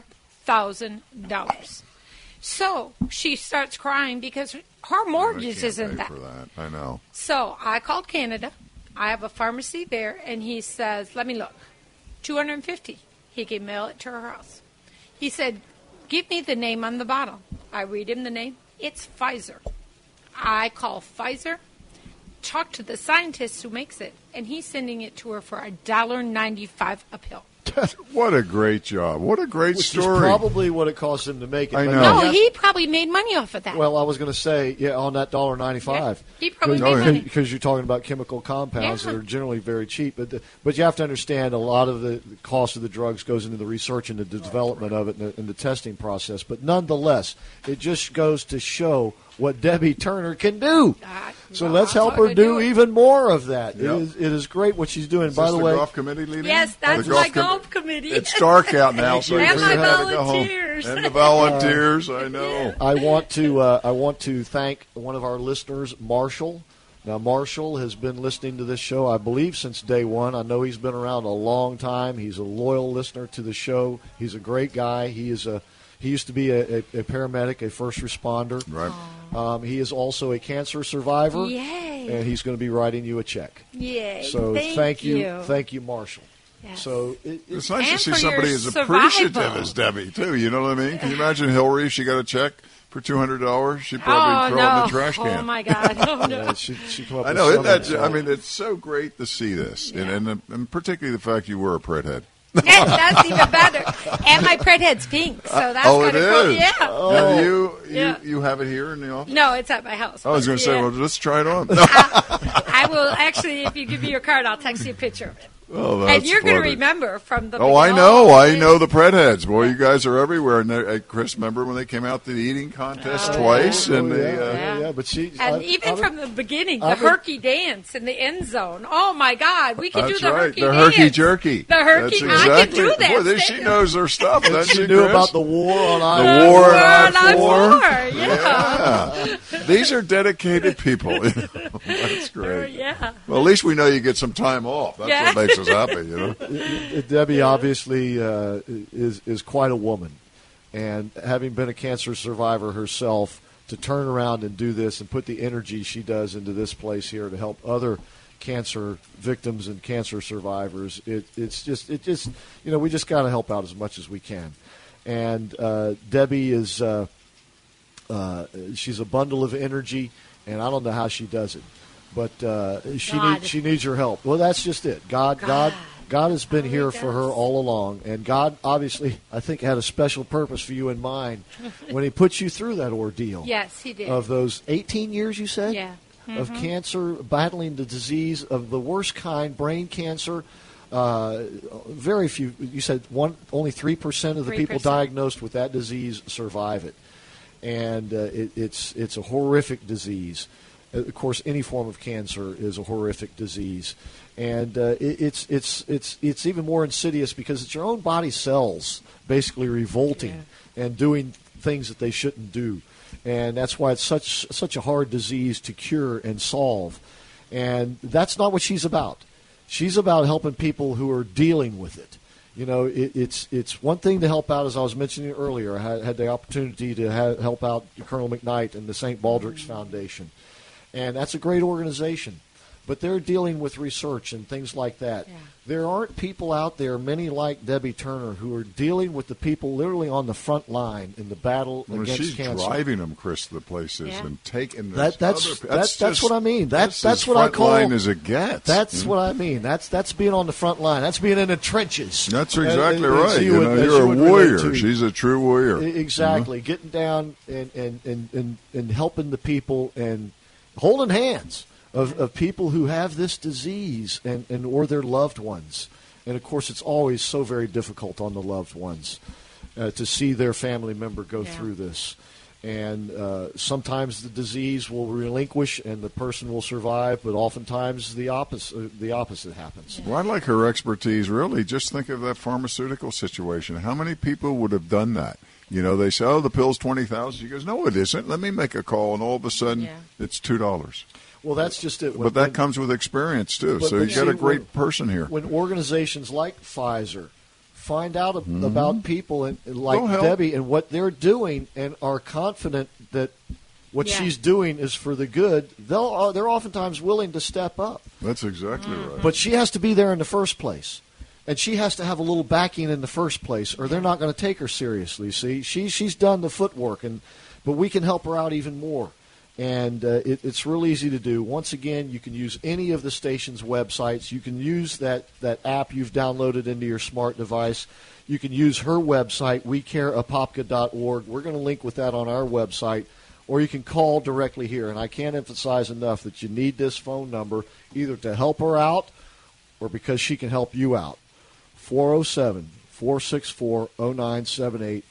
$4,000. So she starts crying because her mortgage isn't that. For that. I know. So I called Canada. I have a pharmacy there, and he says, let me look, $250. He can mail it to her house. He said, give me the name on the bottle. I read him the name. It's Pfizer. I call Pfizer, talk to the scientist who makes it, and he's sending it to her for $1.95 a pill. What a great job. What a great story. Which is probably what it cost him to make it. I know. No, he probably made money off of that. Well, I was going to say, on that $1.95. Yeah, he probably made money. Because you're talking about chemical compounds that are generally very cheap. But you have to understand a lot of the cost of the drugs goes into the research and the development of it and the testing process. But nonetheless, it just goes to show what Debbie Turner can do. So let's help her do even more of that. Yep. It is great what she's doing. By the way, golf committee leading? Yes, that's my golf committee. It's dark out now, so and my volunteers. And the volunteers, I know. I want to thank one of our listeners, Marshall. Now, Marshall has been listening to this show, I believe, since day one. I know he's been around a long time. He's a loyal listener to the show. He's a great guy. He used to be a paramedic, a first responder. Right. He is also a cancer survivor. Yay. And he's going to be writing you a check. Yay. So thank you, Marshall. Yes. So it's nice to see somebody as appreciative as Debbie, too. You know what I mean? Can you imagine Hillary if she got a check For $200, she'd probably throw it in the trash can. Oh my God! Oh no! Yeah, she come up I with know. something. I mean, it's so great to see this, and particularly the fact you were a Pret head. And that's even better. And my Pret head's pink, so that's Oh, kind it of cool. is. Yeah. Oh, you have it here in the office? No, it's at my house. I was going to say, well, let's try it on. I will actually, if you give me your card, I'll text you a picture of it. Oh, that's and you're going to funny. remember from the. Oh, I know. I know the Pret heads. Boy, you guys are everywhere. And Chris, remember when they came out to the eating contest twice? And they, but she and even from the beginning, the herky dance in the end zone. Oh my God, we can do that's the right. herky The dance. herky jerky. The herky. That's I can do that. Boy, she knows her stuff. And Doesn't she she, knew Chris? about the war on The war on I-4. Yeah. These are dedicated people. That's great. Yeah. Well, at least we know you get some time off. That's what makes us happy, Debbie obviously is quite a woman, and having been a cancer survivor herself, to turn around and do this and put the energy she does into this place here to help other cancer victims and cancer survivors, it's just we just got to help out as much as we can. And Debbie is she's a bundle of energy, and I don't know how she does it, but she needs your help. Well, that's just it. God has been here for her all along, and God obviously, I think, had a special purpose for you in mind when He put you through that ordeal. Yes, He did. Of those 18 years, you said? Yeah. Of cancer, battling the disease of the worst kind, brain cancer. Very few. You said only 3% of the people 3%. diagnosed with that disease survive it, and it's a horrific disease. Of course, any form of cancer is a horrific disease, and it's even more insidious because it's your own body cells basically revolting and doing things that they shouldn't do, and that's why it's such a hard disease to cure and solve. And that's not what she's about. She's about helping people who are dealing with it. You know, it's one thing to help out, as I was mentioning earlier. I had the opportunity to help out Colonel McKnight and the St. Baldrick's Foundation. And that's a great organization. But they're dealing with research and things like that. Yeah. There aren't people out there, many like Debbie Turner, who are dealing with the people literally on the front line in the battle against she's cancer. Driving them, Chris, to the places and taking that's what I mean. That's as what I call line as it gets. That's what I mean. That's being on the front line. That's being in the trenches. That's exactly right. You're a warrior. She's a true warrior. Exactly. Getting down and helping the people and holding hands of people who have this disease and or their loved ones. And, of course, it's always so very difficult on the loved ones to see their family member go through this. And sometimes the disease will relinquish and the person will survive, but oftentimes the opposite happens. Well, I like her expertise, really. Just think of that pharmaceutical situation. How many people would have done that? You know, they say, oh, the pill's $20,000. She goes, no, it isn't. Let me make a call. And all of a sudden, it's $2. Well, that's just it. But that comes with experience, too. So you got a great person here. When organizations like Pfizer find out about people like Debbie and what they're doing and are confident that what she's doing is for the good, they're oftentimes willing to step up. That's exactly right. But she has to be there in the first place. And she has to have a little backing in the first place, or they're not going to take her seriously. See, she's done the footwork, but we can help her out even more. And it's real easy to do. Once again, you can use any of the station's websites. You can use that app you've downloaded into your smart device. You can use her website, wecareapopka.org. We're going to link with that on our website. Or you can call directly here. And I can't emphasize enough that you need this phone number either to help her out or because she can help you out. 407-464-0978,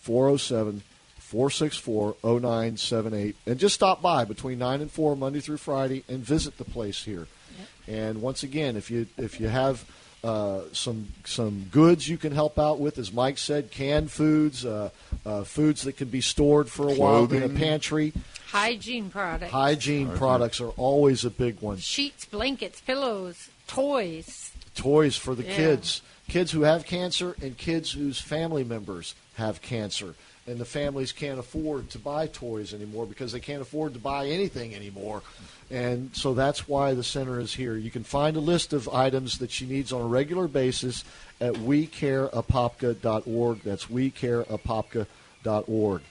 407-464-0978. And just stop by between 9 and 4 Monday through Friday and visit the place here. And once again, if you have some goods you can help out with, as Mike said, canned foods, foods that can be stored for a while in a pantry. Hygiene products. Hygiene products are always a big one. Sheets, blankets, pillows, toys. Toys for the kids. Kids who have cancer and kids whose family members have cancer. And the families can't afford to buy toys anymore because they can't afford to buy anything anymore. And so that's why the center is here. You can find a list of items that she needs on a regular basis at wecareapopka.org. That's wecareapopka.org.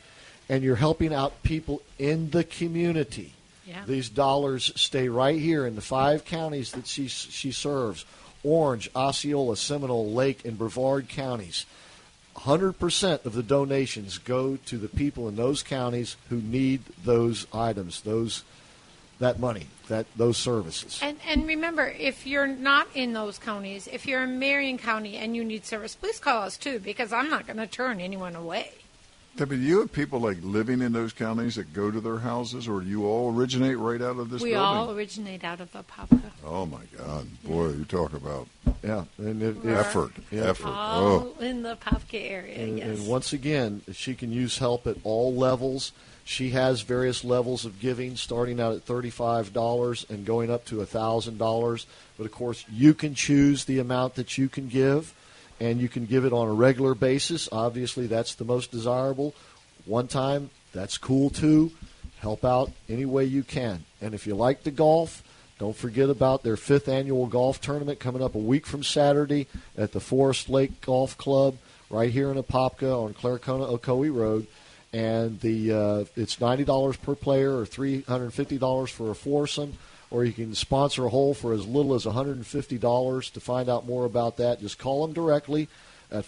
and you're helping out people in the community. Yeah. These dollars stay right here in the 5 counties that she serves: Orange, Osceola, Seminole, Lake, and Brevard counties. 100% of the donations go to the people in those counties who need those items, that money, those services. And remember, if you're not in those counties, if you're in Marion County and you need service, please call us too, because I'm not going to turn anyone away. Debbie, do you have people like living in those counties that go to their houses, or do you all originate right out of this we building? all originate out of Apopka. Oh my God, boy, you talk about effort. All in the Apopka area. And once again, she can use help at all levels. She has various levels of giving, starting out at $35 and going up to $1,000. But of course, you can choose the amount that you can give, and you can give it on a regular basis. Obviously, that's the most desirable. One time, that's cool too. Help out any way you can. And if you like to golf, don't forget about their 5th annual golf tournament coming up a week from Saturday at the Forest Lake Golf Club right here in Apopka on Claricona-Ocoee Road. And it's $90 per player or $350 for a foursome, or you can sponsor a hole for as little as $150. To find out more about that, just call them directly at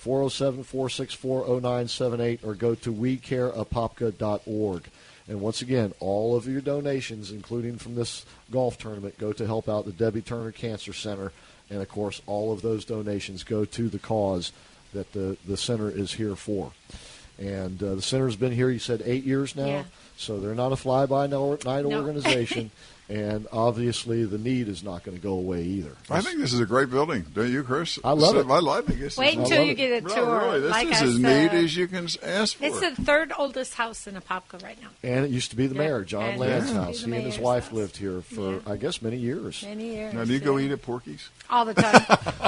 407-464-0978 or go to wecareapopka.org. And once again, all of your donations, including from this golf tournament, go to help out the Debbie Turner Cancer Center. And, of course, all of those donations go to the cause that the center is here for. And the center's been here, you said, 8 years now. Yeah. So they're not a fly-by-night organization. And obviously the need is not going to go away either. I think this is a great building. Don't you, Chris? I love it. I like it. Wait until you get a tour. Really, this like is as neat as you can ask for. It's the 3rd oldest house in Apopka right now. And it used to be the mayor, John Land's house. He and his wife lived here for, I guess, many years. Many years. Now, do you go eat at Porky's? All the time.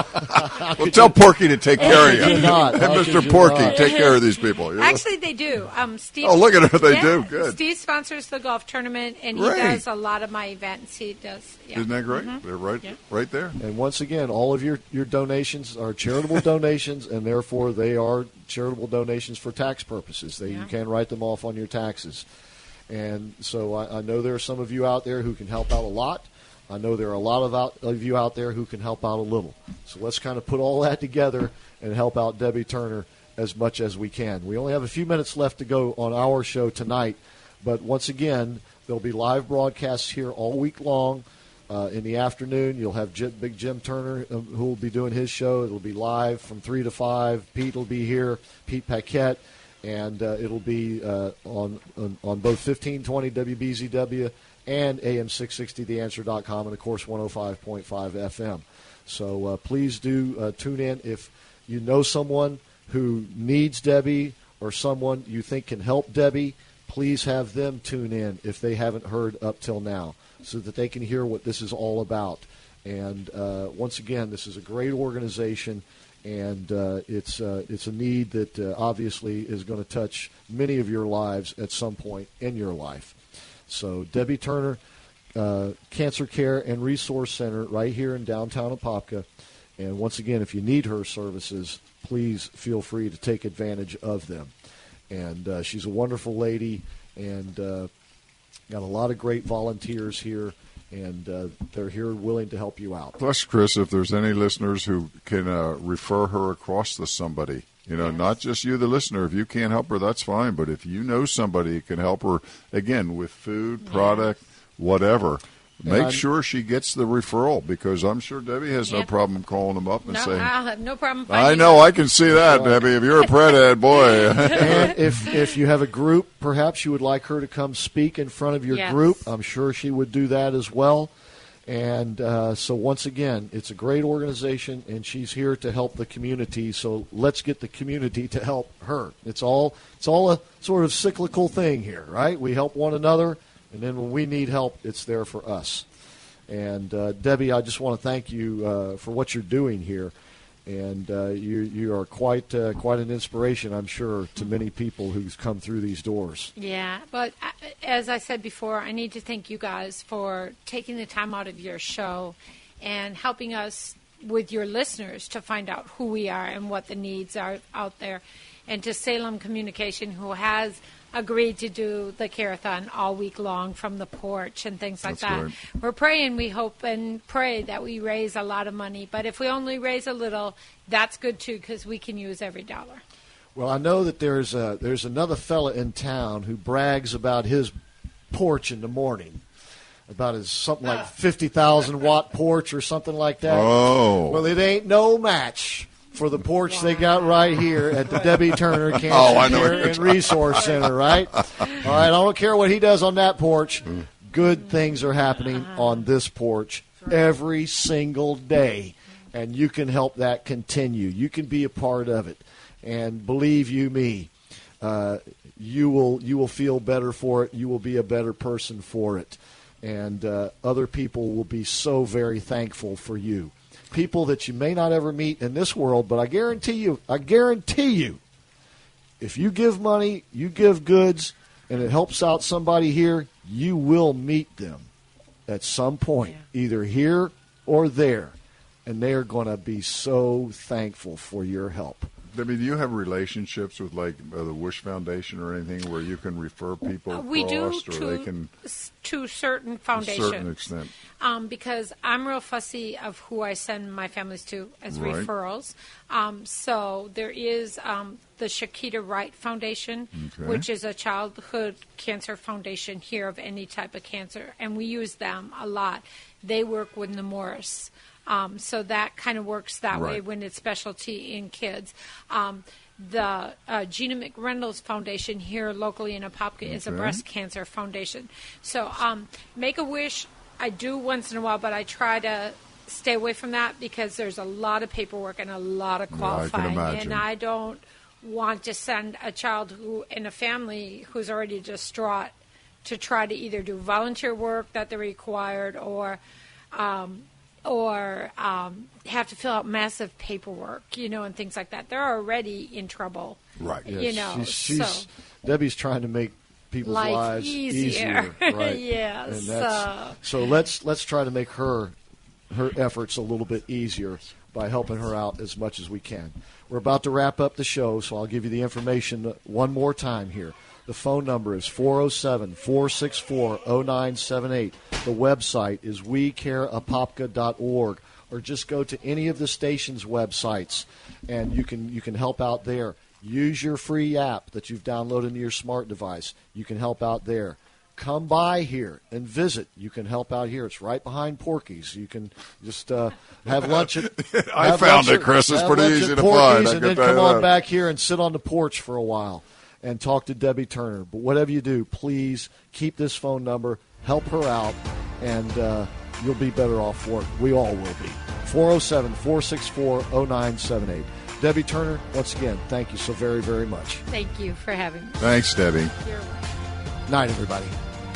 Well, tell Porky to take care of you. Not. And Mr. Porky, take care of these people. Actually, they do. Steve. Oh, look at it. They do. Good. Steve sponsors the golf tournament, and he Great. does a lot of my events. He does. Yeah. Isn't that great? Mm-hmm. They're right there. And once again, all of your donations are charitable donations, and therefore they are charitable donations for tax purposes. You can write them off on your taxes. And so I know there are some of you out there who can help out a lot. I know there are a lot of you out there who can help out a little. So let's kind of put all that together and help out Debbie Turner as much as we can. We only have a few minutes left to go on our show tonight, but once again, there'll be live broadcasts here all week long. In the afternoon, you'll have Big Jim Turner, who will be doing his show. It'll be live from 3 to 5. Pete will be here, Pete Paquette, and it'll be on both 1520 WBZW and AM660TheAnswer.com, and, of course, 105.5 FM. So please do tune in. If you know someone who needs Debbie or someone you think can help Debbie, please have them tune in if they haven't heard up till now, so that they can hear what this is all about. And once again, this is a great organization, and it's a need that obviously is going to touch many of your lives at some point in your life. So Debbie Turner Cancer Care and Resource Center right here in downtown Apopka. And once again, if you need her services, please feel free to take advantage of them. And she's a wonderful lady, and got a lot of great volunteers here, and they're here willing to help you out. Plus, Chris, if there's any listeners who can refer her across to somebody, not just you, the listener. If you can't help her, that's fine. But if you know somebody who can help her, again, with food, product, whatever, make sure she gets the referral, because I'm sure Debbie has no problem calling them up and saying, I'll have no problem. I know, I can see that, Debbie. If you're a predhead, boy. And if you have a group, perhaps you would like her to come speak in front of your group. I'm sure she would do that as well. And so once again, it's a great organization, and she's here to help the community. So let's get the community to help her. It's all a sort of cyclical thing here, right? We help one another, and then when we need help, it's there for us. And Debbie, I just want to thank you for what you're doing here. And you are quite an inspiration, I'm sure, to many people who've come through these doors. Yeah, but as I said before, I need to thank you guys for taking the time out of your show and helping us with your listeners to find out who we are and what the needs are out there. and to Salem Communication, who has agreed to do the Care-a-thon all week long from the porch and things like that. Great. We're praying, we hope and pray that we raise a lot of money. But if we only raise a little, that's good too, because we can use every dollar. Well, I know that there's another fella in town who brags about his porch in the morning, about his something like 50,000 watt porch or something like that. Oh. Well, it ain't no match for the porch they got right here at the Debbie Turner Cancer Care and Resource Center, right? All right, I don't care what he does on that porch. Good things are happening on this porch every single day, and you can help that continue. You can be a part of it, and believe you me, you will feel better for it. You will be a better person for it, and other people will be so very thankful for you. People that you may not ever meet in this world, but I guarantee you, if you give money, you give goods, and it helps out somebody here, you will meet them at some point, either here or there, and they are going to be so thankful for your help. Debbie, do you have relationships with like the Wish Foundation or anything where you can refer people we across, do or they can to certain foundations, to a certain extent, because I'm real fussy of who I send my families to as Right. referrals. So there is the Shakita Wright Foundation, Okay. which is a childhood cancer foundation here of any type of cancer, and we use them a lot. They work with Nemours. So that kind of works that way Right. when it's specialty in kids. The Gina McReynolds Foundation here locally in Apopka is a Okay. breast cancer foundation. So Make-A-Wish, I do once in a while, but I try to stay away from that because there's a lot of paperwork and a lot of I can qualifying. imagine. And I don't want to send a child who in a family who's already distraught to try to either do volunteer work that they're required or have to fill out massive paperwork, and things like that. They're already in trouble. right? She's Debbie's trying to make people's Life lives easier. right? Yes. And so let's try to make her efforts a little bit easier by helping her out as much as we can. We're about to wrap up the show, so I'll give you the information one more time here. The phone number is 407-464-0978. The website is wecareapopka.org, or just go to any of the station's websites, and you can help out there. Use your free app that you've downloaded into your smart device. You can help out there. Come by here and visit. You can help out here. It's right behind Porky's. You can just have lunch at. I found it, Chris. It's pretty easy to find. And then come on back here and sit on the porch for a while and talk to Debbie Turner. But whatever you do, please keep this phone number. Help her out, and you'll be better off for it. We all will be. 407-464-0978. Debbie Turner, once again, thank you so very, very much. Thank you for having me. Thanks, Debbie. You're welcome. Night, everybody.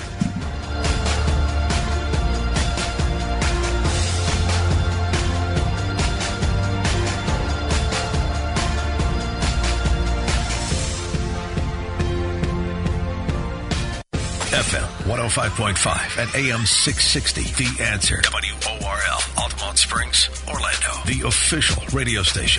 FM 105.5 and AM 660. The Answer. WORL, Altamont Springs, Orlando. The official radio station